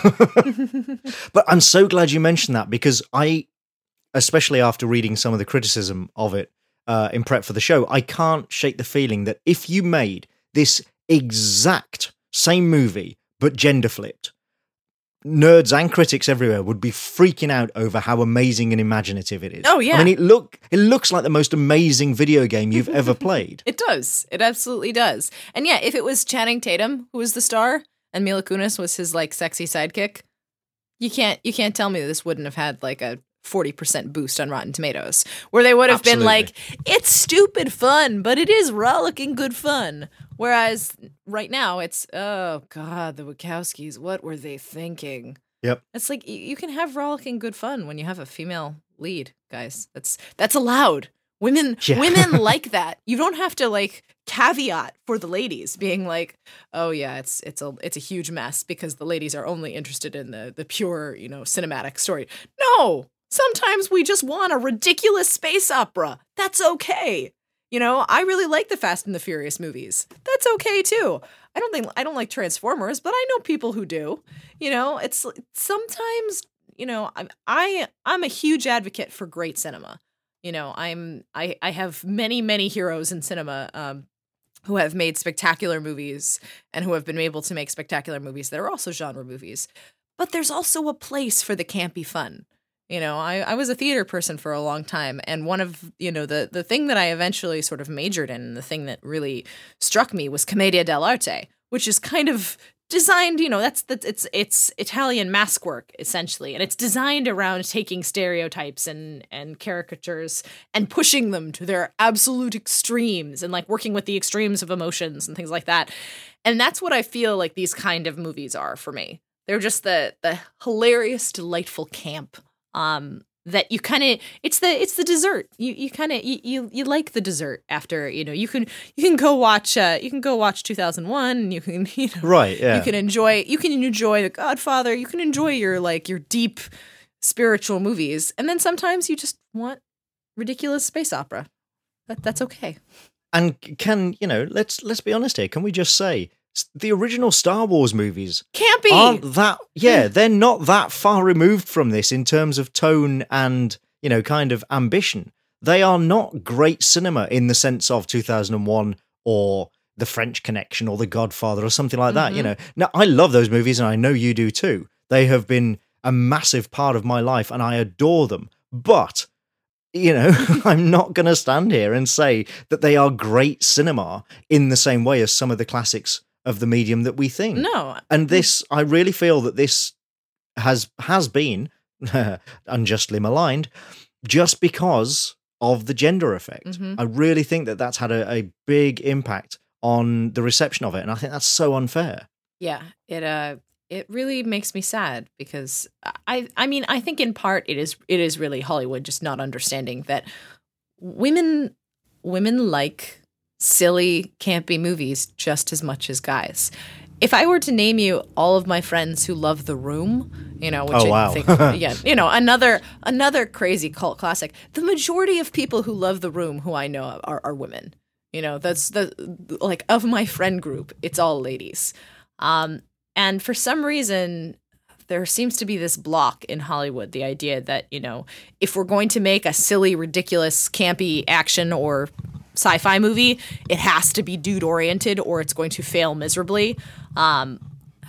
Speaker 1: But I'm so glad you mentioned that, because I, especially after reading some of the criticism of it uh, in prep for the show, I can't shake the feeling that if you made this exact same movie, but gender flipped, nerds and critics everywhere would be freaking out over how amazing and imaginative it is.
Speaker 2: Oh, yeah.
Speaker 1: I mean, it look it looks like the most amazing video game you've ever played.
Speaker 2: It does. It absolutely does. And yeah, if it was Channing Tatum who was the star and Mila Kunis was his like sexy sidekick, you can't you can't tell me that this wouldn't have had like a forty percent boost on Rotten Tomatoes, where they would have
Speaker 1: Absolutely.
Speaker 2: been like, it's stupid fun, but it is rollicking good fun. Whereas right now it's, oh God, the Wachowskis, what were they thinking?
Speaker 1: Yep.
Speaker 2: It's like, you, you can have rollicking good fun when you have a female lead, guys. That's that's allowed. Women
Speaker 1: Yeah.
Speaker 2: women like that. You don't have to like caveat for the ladies being like, oh yeah, it's it's a it's a huge mess because the ladies are only interested in the the pure, you know, cinematic story. No. Sometimes we just want a ridiculous space opera. That's okay. You know, I really like the Fast and the Furious movies. That's okay too. I don't think I don't like Transformers, but I know people who do. You know, it's sometimes, you know, I'm I I'm a huge advocate for great cinema. You know, I'm I I have many many heroes in cinema um who have made spectacular movies and who have been able to make spectacular movies that are also genre movies. But there's also a place for the campy fun. You know, I, I was a theater person for a long time, and one of, you know, the, the thing that I eventually sort of majored in, the thing that really struck me was Commedia dell'arte, which is kind of designed, you know, that's, that's it's it's Italian mask work, essentially, and it's designed around taking stereotypes and, and caricatures and pushing them to their absolute extremes and, like, working with the extremes of emotions and things like that. And that's what I feel like these kind of movies are for me. They're just the the hilarious, delightful camp. Um, that you kind of, it's the, it's the dessert. You, you kind of, you, you, you like the dessert after, you know, you can, you can go watch, uh, you can go watch two thousand one and you can, you know,
Speaker 1: Right. Yeah.
Speaker 2: you can enjoy, you can enjoy The Godfather. You can enjoy your, like, your deep spiritual movies. And then sometimes you just want ridiculous space opera. That, that's okay.
Speaker 1: And can, you know, let's, let's be honest here. Can we just say, the original Star Wars movies
Speaker 2: Campy.
Speaker 1: aren't that, yeah, they're not that far removed from this in terms of tone and, you know, kind of ambition. They are not great cinema in the sense of two thousand one or The French Connection or The Godfather or something like that,
Speaker 2: Mm-hmm.
Speaker 1: you know. Now, I love those movies and I know you do too. They have been a massive part of my life and I adore them. But, you know, I'm not going to stand here and say that they are great cinema in the same way as some of the classics of the medium that we think.
Speaker 2: No.
Speaker 1: And this, I really feel that this has has been unjustly maligned just because of the gender effect.
Speaker 2: Mm-hmm.
Speaker 1: I really think that that's had a, a big impact on the reception of it, and I think that's so unfair.
Speaker 2: Yeah, it uh it really makes me sad because I I mean I think in part it is it is really Hollywood just not understanding that women women like silly campy movies just as much as guys. If I were to name you all of my friends who love The Room, you know, which
Speaker 1: Oh,
Speaker 2: I
Speaker 1: wow.
Speaker 2: think yeah, you know, another another crazy cult classic, the majority of people who love The Room who I know are, are women. You know, that's the like of my friend group, it's all ladies. Um And for some reason, there seems to be this block in Hollywood, the idea that, you know, if we're going to make a silly, ridiculous, campy action or sci-fi movie, it has to be dude-oriented or it's going to fail miserably. Um,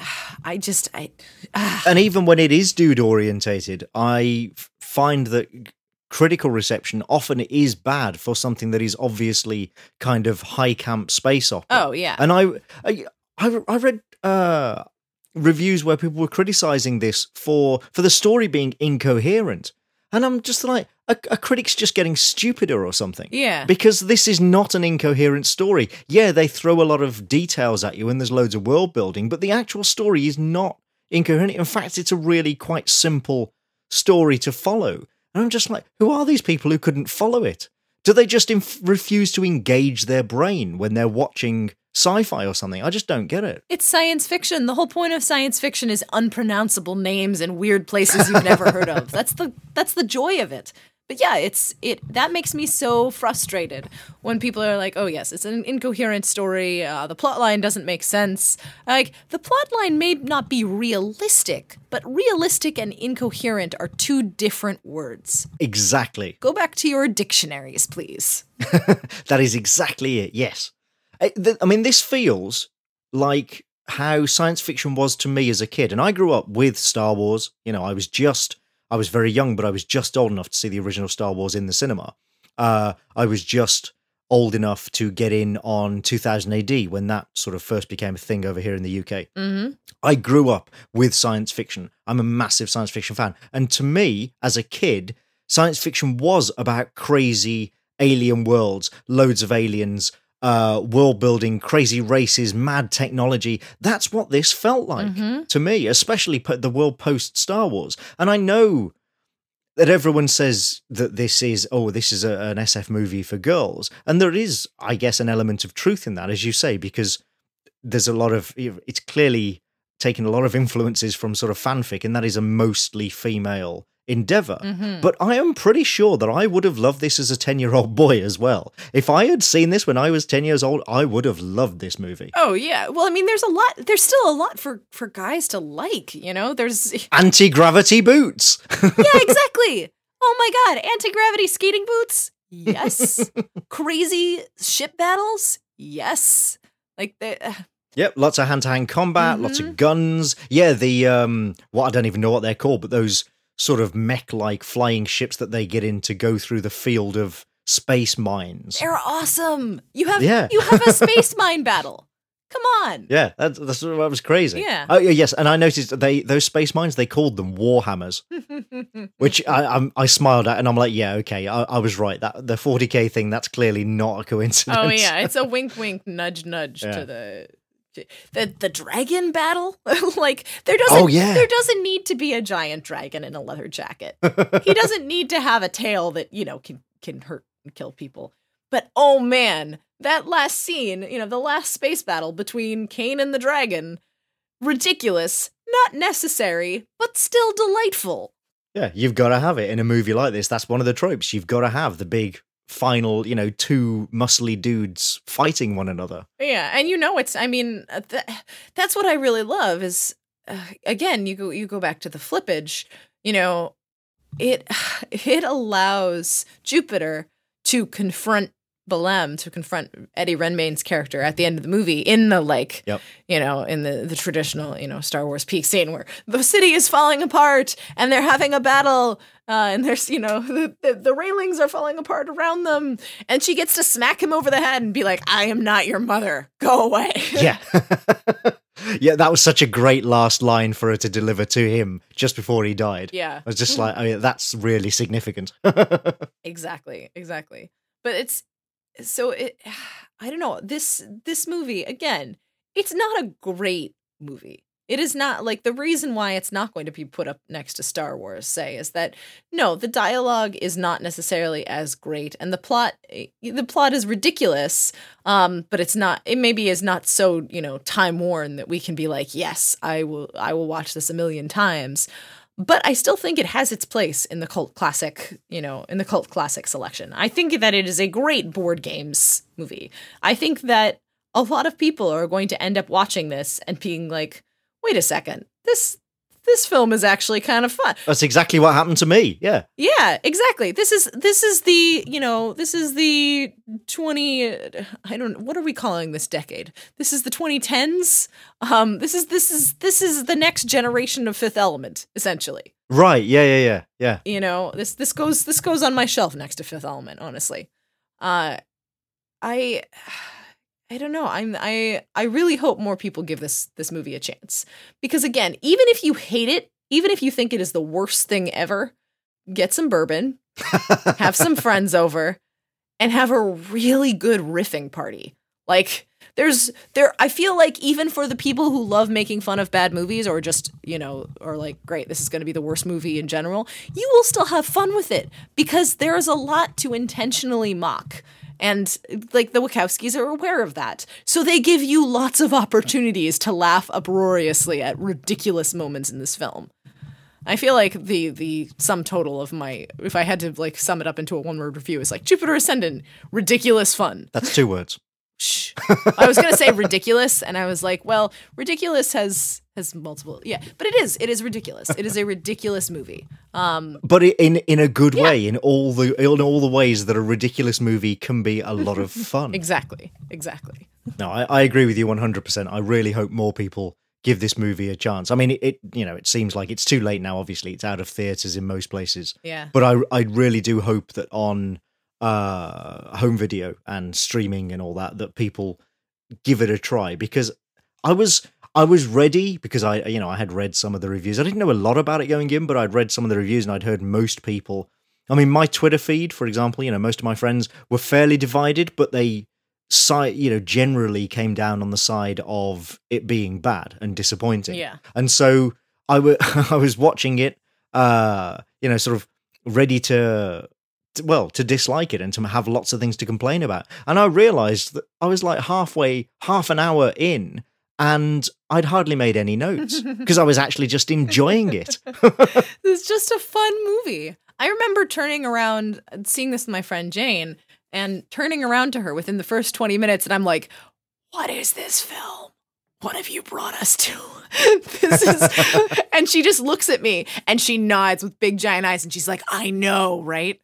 Speaker 2: I just... I uh.
Speaker 1: And even when it is dude-orientated, I f- find that critical reception often is bad for something that is obviously kind of high-camp space opera.
Speaker 2: Oh, yeah.
Speaker 1: And I, I, I, I read... Uh, reviews where people were criticizing this for for the story being incoherent, and I'm just like, a, a critic's just getting stupider or something.
Speaker 2: Yeah.
Speaker 1: Because this is not an incoherent story. Yeah, they throw a lot of details at you and there's loads of world building, but the actual story is not incoherent. In fact, it's a really quite simple story to follow. And I'm just like, who are these people who couldn't follow it? Do they just inf- refuse to engage their brain when they're watching sci-fi or something? I just don't get it.
Speaker 2: It's science fiction. The whole point of science fiction is unpronounceable names and weird places you've never heard of. That's the that's the joy of it. But yeah, it's it that makes me so frustrated when people are like, "Oh yes, it's an incoherent story. Uh, the plot line doesn't make sense." Like the plot line may not be realistic, but realistic and incoherent are two different words.
Speaker 1: Exactly.
Speaker 2: Go back to your dictionaries, please.
Speaker 1: That is exactly it. Yes. I, th- I mean, this feels like how science fiction was to me as a kid. And I grew up with Star Wars. You know, I was just, I was very young, but I was just old enough to see the original Star Wars in the cinema. Uh, I was just old enough to get in on two thousand A D when that sort of first became a thing over here in the U K.
Speaker 2: Mm-hmm.
Speaker 1: I grew up with science fiction. I'm a massive science fiction fan. And to me, as a kid, science fiction was about crazy alien worlds, loads of aliens, uh, world building, crazy races, mad technology. That's what this felt like
Speaker 2: Mm-hmm.
Speaker 1: to me, especially po- the world post Star Wars. And I know that everyone says that this is, oh, this is a, an S F movie for girls. And there is, I guess, an element of truth in that, as you say, because there's a lot of, it's clearly taken a lot of influences from sort of fanfic, and that is a mostly female endeavor.
Speaker 2: Mm-hmm.
Speaker 1: But I am pretty sure that I would have loved this as a ten-year-old boy as well. If I had seen this when I was ten years old, I would have loved this movie.
Speaker 2: Oh yeah. Well, I mean, there's a lot. There's still a lot for for guys to like. You know, there's
Speaker 1: Anti-gravity boots.
Speaker 2: yeah, exactly. Oh my god, anti-gravity skating boots? Yes. Crazy ship battles? Yes. Like they uh,
Speaker 1: Yep, lots of hand-to-hand combat,
Speaker 2: Mm-hmm.
Speaker 1: lots of guns. Yeah, the, um, what I don't even know what they're called, but those sort of mech-like flying ships that they get in to go through the field of space mines.
Speaker 2: they're awesome. You have
Speaker 1: Yeah.
Speaker 2: you have a space mine battle. Come on.
Speaker 1: Yeah, that, that's that was crazy.
Speaker 2: Yeah.
Speaker 1: Oh, yeah, yes, and I noticed that they those space mines, they called them Warhammers, which I I'm, I smiled at, and I'm like, yeah, okay, I, I was right. That the forty K thing, that's clearly not a coincidence.
Speaker 2: Oh yeah, it's a wink wink nudge nudge
Speaker 1: Yeah.
Speaker 2: to the the the dragon battle. Like there doesn't
Speaker 1: Oh, yeah.
Speaker 2: there doesn't need to be a giant dragon in a leather jacket. He doesn't need to have a tail that, you know, can can hurt and kill people. But oh man, that last scene, you know, the last space battle between Kane and the dragon, ridiculous, not necessary, but still delightful.
Speaker 1: Yeah, you've got to have it in a movie like this. That's one of the tropes. You've got to have the big final, you know, two muscly dudes fighting one another.
Speaker 2: Yeah, and you know it's. I mean, uh, th- that's what I really love. Is uh, again, you go you go back to the flippage. You know, it it allows Jupiter to confront Belem, to confront Eddie Redmayne's character at the end of the movie in the like,
Speaker 1: Yep.
Speaker 2: you know, in the the traditional, you know, Star Wars peak scene where the city is falling apart and they're having a battle. Uh, and there's, you know, the, the, the railings are falling apart around them. And she gets to smack him over the head and be like, I am not your mother. Go away.
Speaker 1: Yeah. Yeah, that was such a great last line for her to deliver to him just before he died.
Speaker 2: Yeah.
Speaker 1: I was just like, oh yeah, that's really significant.
Speaker 2: Exactly. Exactly. But it's so it, I don't know. This this movie, again, it's not a great movie. It is not like the reason why it's not going to be put up next to Star Wars, say, is that no, the dialogue is not necessarily as great, and the plot, the plot is ridiculous. Um, but it's not. It maybe is not so you know time worn that we can be like, yes, I will, I will watch this a million times. But I still think it has its place in the cult classic, you know, in the cult classic selection. I think that it is a great board games movie. I think that a lot of people are going to end up watching this and being like, wait a second, this this film is actually kind of fun.
Speaker 1: That's exactly what happened to me. Yeah.
Speaker 2: Yeah, exactly. This is this is the, you know, this is the twenty I don't what are we calling this decade? This is the twenty tens. Um this is this is this is the next generation of Fifth Element, essentially.
Speaker 1: Right. Yeah, yeah, yeah. Yeah.
Speaker 2: You know, this this goes this goes on my shelf next to Fifth Element, honestly. Uh I I don't know. I'm I I really hope more people give this this movie a chance. Because again, even if you hate it, even if you think it is the worst thing ever, get some bourbon, have some friends over, and have a really good riffing party. Like there's there I feel like even for the people who love making fun of bad movies or just, you know, or like, great, this is going to be the worst movie in general, you will still have fun with it because there is a lot to intentionally mock. And, like, the Wachowskis are aware of that. So they give you lots of opportunities to laugh uproariously at ridiculous moments in this film. I feel like the the sum total of my, if I had to, like, sum it up into a one-word review, is like, Jupiter Ascendant, ridiculous fun.
Speaker 1: That's two words.
Speaker 2: Shh. I was going to say ridiculous, and I was like, well, ridiculous has has multiple. Yeah, but it is. It is ridiculous. It is a ridiculous movie. Um,
Speaker 1: but in in a good
Speaker 2: yeah.
Speaker 1: way, in all the in all the ways that a ridiculous movie can be a lot of fun.
Speaker 2: Exactly. Exactly.
Speaker 1: No, I, I agree with you one hundred percent. I really hope more people give this movie a chance. I mean, it, it you know, it seems like it's too late now. Obviously, it's out of theaters in most places.
Speaker 2: Yeah.
Speaker 1: But I I really do hope that on uh home video and streaming and all that that people give it a try, because I was I was ready because I you know I had read some of the reviews. I didn't know a lot about it going in, but I'd read some of the reviews and I'd heard most people. I mean, my Twitter feed, for example, you know, most of my friends were fairly divided, but they side you know generally came down on the side of it being bad and disappointing.
Speaker 2: Yeah.
Speaker 1: And so I w- I was watching it, uh, you know, sort of ready to. well, to dislike it and to have lots of things to complain about. And I realized that I was like halfway, half an hour in, and I'd hardly made any notes because I was actually just enjoying it.
Speaker 2: It's just a fun movie. I remember turning around, seeing this with my friend Jane, and turning around to her within the first twenty minutes, and I'm like, what is this film? What have you brought us to? This is, and she just looks at me and she nods with big giant eyes, and she's like, I know, right?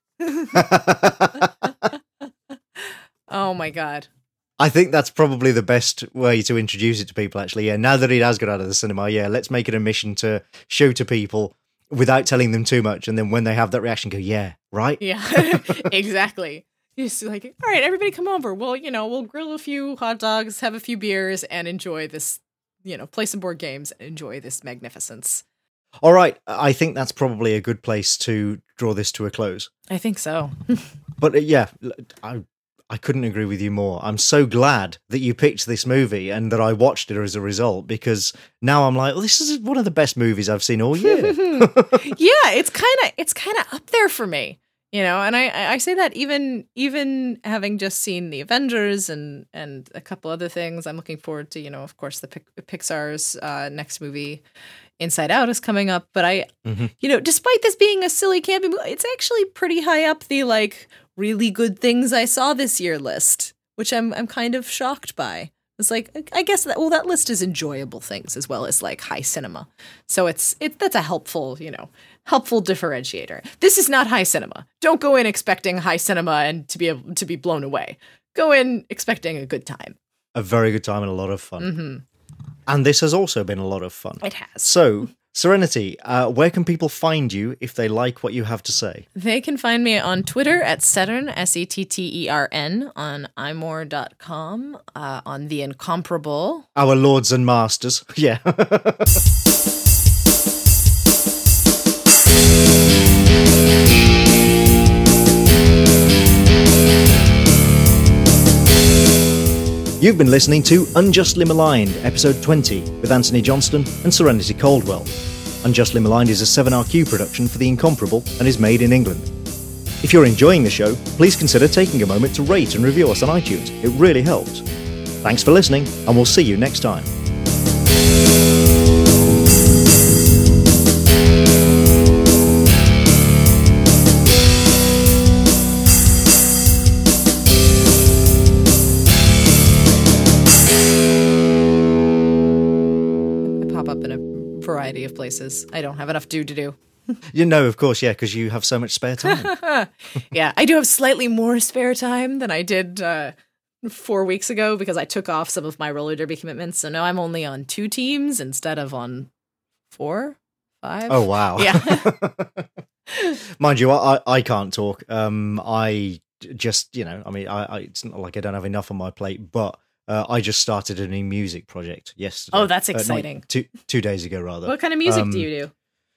Speaker 2: Oh my god.
Speaker 1: I think that's probably the best way to introduce it to people, actually. Yeah, now that it has got out of the cinema, yeah, let's make it a mission to show to people without telling them too much, and then when they have that reaction, go, yeah, right?
Speaker 2: Yeah, exactly. Just like, all right, everybody come over. Well, you know, we'll grill a few hot dogs, have a few beers, and enjoy this, you know, play some board games and enjoy this magnificence.
Speaker 1: All right, I think that's probably a good place to draw this to a close.
Speaker 2: I think so.
Speaker 1: But uh, yeah, I I couldn't agree with you more. I'm so glad that you picked this movie and that I watched it as a result, because now I'm like, well, this is one of the best movies I've seen all year.
Speaker 2: Yeah, it's kind of it's kind of up there for me, you know. And I I say that even even having just seen the Avengers and and a couple other things. I'm looking forward to, you know, of course, the Pixar's uh, next movie, Inside Out, is coming up. But I, mm-hmm. you know, despite this being a silly, campy movie, it's actually pretty high up the like really good things I saw this year list, which I'm I'm kind of shocked by. It's like, I guess that, well, that list is enjoyable things as well as like high cinema. So it's it that's a helpful, you know, helpful differentiator. This is not high cinema. Don't go in expecting high cinema and to be able to be blown away. Go in expecting a good time.
Speaker 1: A very good time and a lot of fun.
Speaker 2: Mm-hmm.
Speaker 1: And this has also been a lot of fun.
Speaker 2: It has.
Speaker 1: So, Serenity, uh, where can people find you if they like what you have to say?
Speaker 2: They can find me on Twitter at Settern, S E T T E R N, on i more dot com, uh, on The Incomparable.
Speaker 1: Our lords and masters. Yeah. You've been listening to Unjustly Maligned, episode twenty, with Anthony Johnston and Serenity Caldwell. Unjustly Maligned is a seven R Q production for The Incomparable and is made in England. If you're enjoying the show, please consider taking a moment to rate and review us on iTunes. It really helps. Thanks for listening, and we'll see you next time.
Speaker 2: Variety of places. I don't have enough do to do.
Speaker 1: You know, of course, yeah, because you have so much spare time.
Speaker 2: Yeah, I do have slightly more spare time than I did uh, four weeks ago because I took off some of my roller derby commitments. So now I'm only on two teams instead of on four, five.
Speaker 1: Oh, wow.
Speaker 2: Yeah.
Speaker 1: Mind you, I, I can't talk. Um, I just, you know, I mean, I, I it's not like I don't have enough on my plate, but Uh, I just started a new music project yesterday.
Speaker 2: Oh, that's
Speaker 1: Uh, no,
Speaker 2: exciting.
Speaker 1: two two days ago, rather.
Speaker 2: What kind of music
Speaker 1: Um,
Speaker 2: do you do?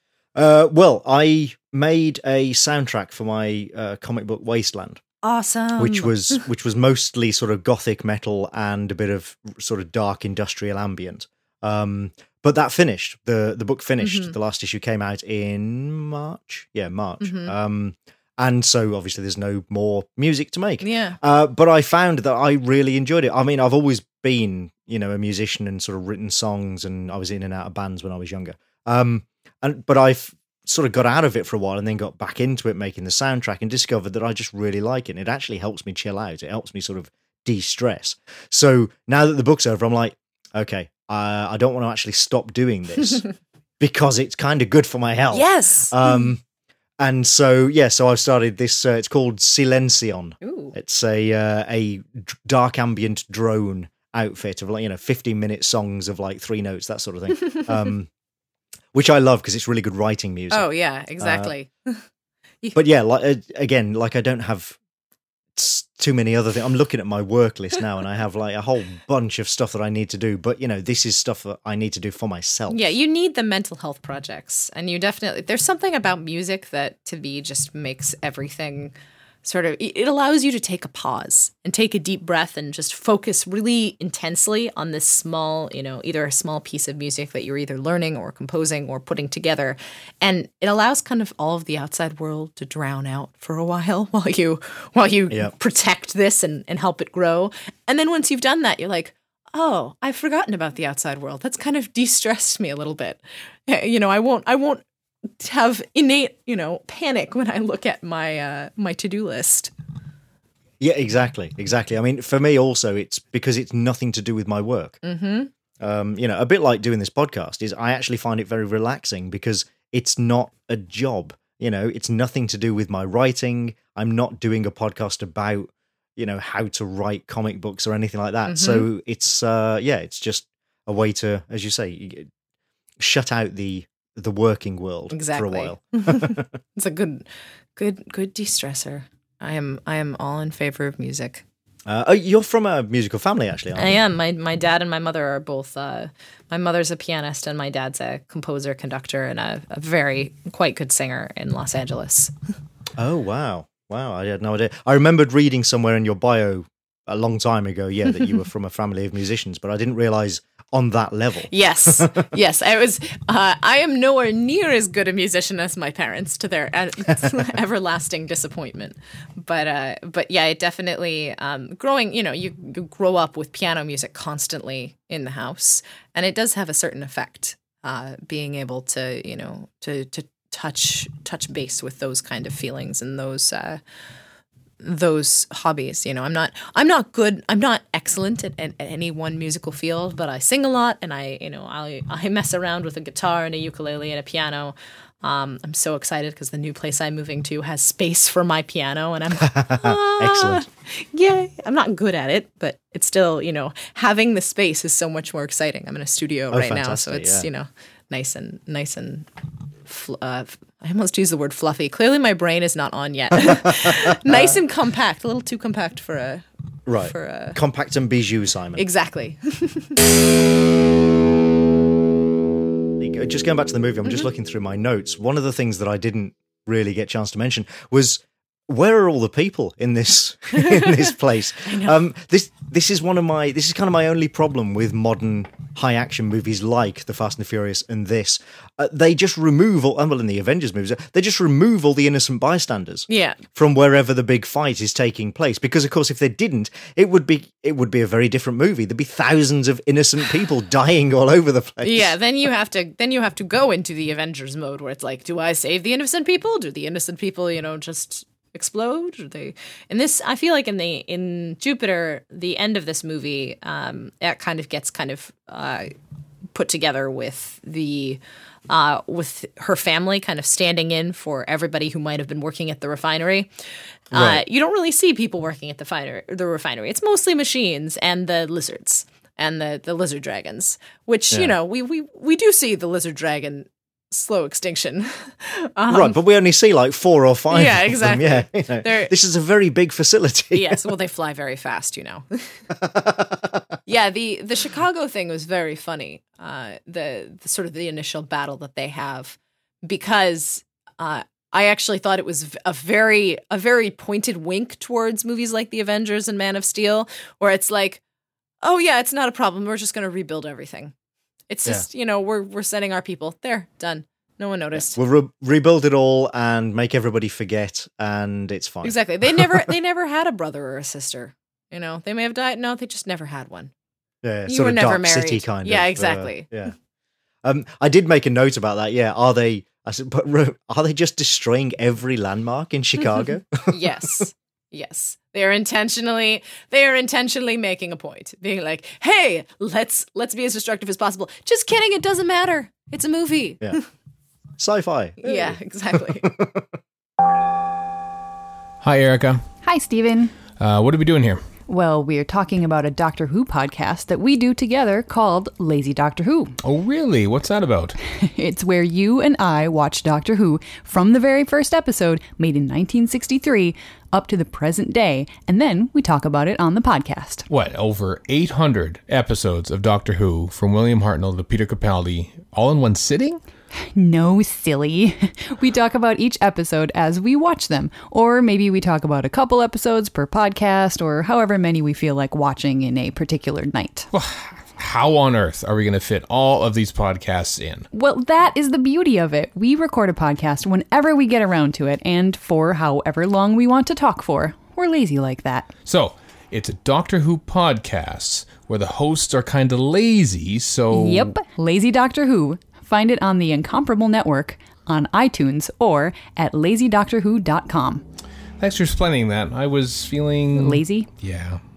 Speaker 1: Uh, well, I made a soundtrack for my uh, comic book Wasteland,
Speaker 2: Awesome.
Speaker 1: which was which was mostly sort of gothic metal and a bit of sort of dark industrial ambient. Um, but that finished. the The book finished.
Speaker 2: Mhm.
Speaker 1: The last issue came out in March. Yeah, March.
Speaker 2: Mhm.
Speaker 1: Um, and so obviously there's no more music to make.
Speaker 2: Yeah.
Speaker 1: Uh, but I found that I really enjoyed it. I mean, I've always been, you know, a musician and sort of written songs, and I was in and out of bands when I was younger. Um, and but I've sort of got out of it for a while and then got back into it, making the soundtrack, and discovered that I just really like it. And it actually helps me chill out. It helps me sort of de-stress. So now that the book's over, I'm like, okay, uh, I don't want to actually stop doing this because it's kind of good for my health.
Speaker 2: Yes.
Speaker 1: Um, and so, yeah, so I've started this, uh, it's called Silencion.
Speaker 2: Ooh.
Speaker 1: It's a uh, a d- dark ambient drone outfit of like, you know, fifteen minute songs of like three notes, that sort of thing. Um, which I love because it's really good writing music.
Speaker 2: Oh, yeah, exactly.
Speaker 1: But yeah, like uh, again, like I don't have s- too many other things. I'm looking at my work list now and I have like a whole bunch of stuff that I need to do. But, you know, this is stuff that I need to do for myself.
Speaker 2: Yeah, you need the mental health projects. And you definitely, there's something about music that to me just makes everything sort of, it allows you to take a pause and take a deep breath and just focus really intensely on this small, you know, either a small piece of music that you're either learning or composing or putting together. And it allows kind of all of the outside world to drown out for a while while you while you
Speaker 1: Yeah.
Speaker 2: protect this and, and help it grow. And then once you've done that, you're like, oh, I've forgotten about the outside world. That's kind of de-stressed me a little bit. You know, I won't I won't have innate, you know, panic when I look at my uh, my to-do list.
Speaker 1: Yeah, exactly. Exactly. I mean, for me also, it's because it's nothing to do with my work.
Speaker 2: Mm-hmm.
Speaker 1: Um, you know, a bit like doing this podcast is I actually find it very relaxing because it's not a job. You know, it's nothing to do with my writing. I'm not doing a podcast about, you know, how to write comic books or anything like that. So it's, uh, yeah, it's just a way to, as you say, shut out the the working world
Speaker 2: Exactly.
Speaker 1: for a while.
Speaker 2: It's a good, good, good de-stressor. I am, I am all in favor of music.
Speaker 1: Uh, oh, you're from a musical family, actually, aren't
Speaker 2: I
Speaker 1: you?
Speaker 2: am. My my dad and my mother are both. Uh, my mother's a pianist and my dad's a composer, conductor, and a, a very quite good singer in Los Angeles.
Speaker 1: Oh, wow. Wow, I had no idea. I remembered reading somewhere in your bio a long time ago, yeah, that you were from a family of musicians, but I didn't realize on that level.
Speaker 2: Yes, yes. I was. Uh, I am nowhere near as good a musician as my parents, to their uh, everlasting disappointment. But, uh, but yeah, it definitely. Um, growing, you know, you, you grow up with piano music constantly in the house, and it does have a certain effect. Uh, being able to, you know, to to touch touch base with those kind of feelings and those. Uh, those hobbies, you know, I'm not, I'm not good. I'm not excellent at, at, at any one musical field, but I sing a lot and I, you know, I, I mess around with a guitar and a ukulele and a piano. Um, I'm so excited because the new place I'm moving to has space for my piano and I'm ah,
Speaker 1: Excellent.
Speaker 2: Yay. I'm not good at it, but it's still, you know, having the space is so much more exciting. I'm in a studio
Speaker 1: Oh,
Speaker 2: right now, so
Speaker 1: fantastic,
Speaker 2: it's,
Speaker 1: yeah.
Speaker 2: you know, nice and nice and fl- uh, I almost used the word fluffy. Clearly my brain is not on yet. Nice and compact, a little too compact for a
Speaker 1: Right.
Speaker 2: for a
Speaker 1: Compact and bijou, Simon.
Speaker 2: Exactly.
Speaker 1: Just going back to the movie, I'm just looking through my notes. One of the things that I didn't really get a chance to mention was where are all the people in this in this place? Um, this this is one of my this is kind of my only problem with modern high action movies like The Fast and the Furious and this. Uh, they just remove all, well, in the Avengers movies, they just remove all the innocent bystanders
Speaker 2: Yeah.
Speaker 1: from wherever the big fight is taking place. Because of course, if they didn't, it would be it would be a very different movie. There'd be thousands of innocent people dying all over the place.
Speaker 2: Yeah, then you have to then you have to go into the Avengers mode where it's like, do I save the innocent people? Do the innocent people, you know, just explode? Or they in this I feel like in the in Jupiter, the end of this movie, um, it kind of gets kind of uh, put together with the uh, with her family kind of standing in for everybody who might have been working at the refinery.
Speaker 1: Right.
Speaker 2: Uh, you don't really see people working at the refinery, the refinery. It's mostly machines and the lizards and the, the lizard dragons, which,
Speaker 1: Yeah.
Speaker 2: you know, we, we, we do see the lizard dragon slow extinction. um,
Speaker 1: right, but we only see like four or five.
Speaker 2: Yeah,
Speaker 1: of
Speaker 2: exactly.
Speaker 1: Them. Yeah, you know,
Speaker 2: They're-
Speaker 1: this is a very big facility.
Speaker 2: Yes, well, they fly very fast, you know. Yeah, the, the Chicago thing was very funny. Uh, the, the sort of the initial battle that they have, because uh, I actually thought it was a very a very pointed wink towards movies like The Avengers and Man of Steel, where it's like, oh yeah, it's not a problem. We're just going to rebuild everything. It's just, you know, we're we're sending our people there, done. No one noticed.
Speaker 1: We'll re- rebuild it all and make everybody forget, and it's fine.
Speaker 2: Exactly. They never they never had a brother or a sister. You know, they may have died. No, they just never had one.
Speaker 1: Yeah,
Speaker 2: You
Speaker 1: sort
Speaker 2: were
Speaker 1: of
Speaker 2: never
Speaker 1: Dark
Speaker 2: married.
Speaker 1: City kind
Speaker 2: Yeah,
Speaker 1: of. uh,
Speaker 2: exactly.
Speaker 1: yeah. Um, I did make a note about that. Yeah, are they? I said, but ro- are they just destroying every landmark in Chicago?
Speaker 2: Yes. Yes. They are intentionally they are intentionally making a point. Being like, "Hey, let's let's be as destructive as possible." Just kidding, it doesn't matter. It's a movie.
Speaker 1: Yeah, sci-fi.
Speaker 2: Yeah, exactly.
Speaker 7: Hi, Erica.
Speaker 8: Hi, Stephen.
Speaker 7: Uh, what are we doing here?
Speaker 8: Well, we are talking about a Doctor Who podcast that we do together called Lazy Doctor Who.
Speaker 7: Oh, really? What's that about?
Speaker 8: It's where you and I watch Doctor Who from the very first episode, made in nineteen sixty-three, up to the present day, and then we talk about it on the podcast.
Speaker 7: What, over eight hundred episodes of Doctor Who, from William Hartnell to Peter Capaldi, all in one sitting?
Speaker 8: No, silly. We talk about each episode as we watch them, or maybe we talk about a couple episodes per podcast, or however many we feel like watching in a particular night.
Speaker 7: How on earth are we going to fit all of these podcasts in?
Speaker 8: Well, that is the beauty of it. We record a podcast whenever we get around to it, and for however long we want to talk for. We're lazy like that.
Speaker 7: So, it's a Doctor Who podcast where the hosts are kind of lazy, so...
Speaker 8: Yep, Lazy Doctor Who. Find it on the Incomparable Network, on iTunes, or at lazy doctor who dot com.
Speaker 7: Thanks for explaining that. I was feeling...
Speaker 8: Lazy?
Speaker 7: Yeah.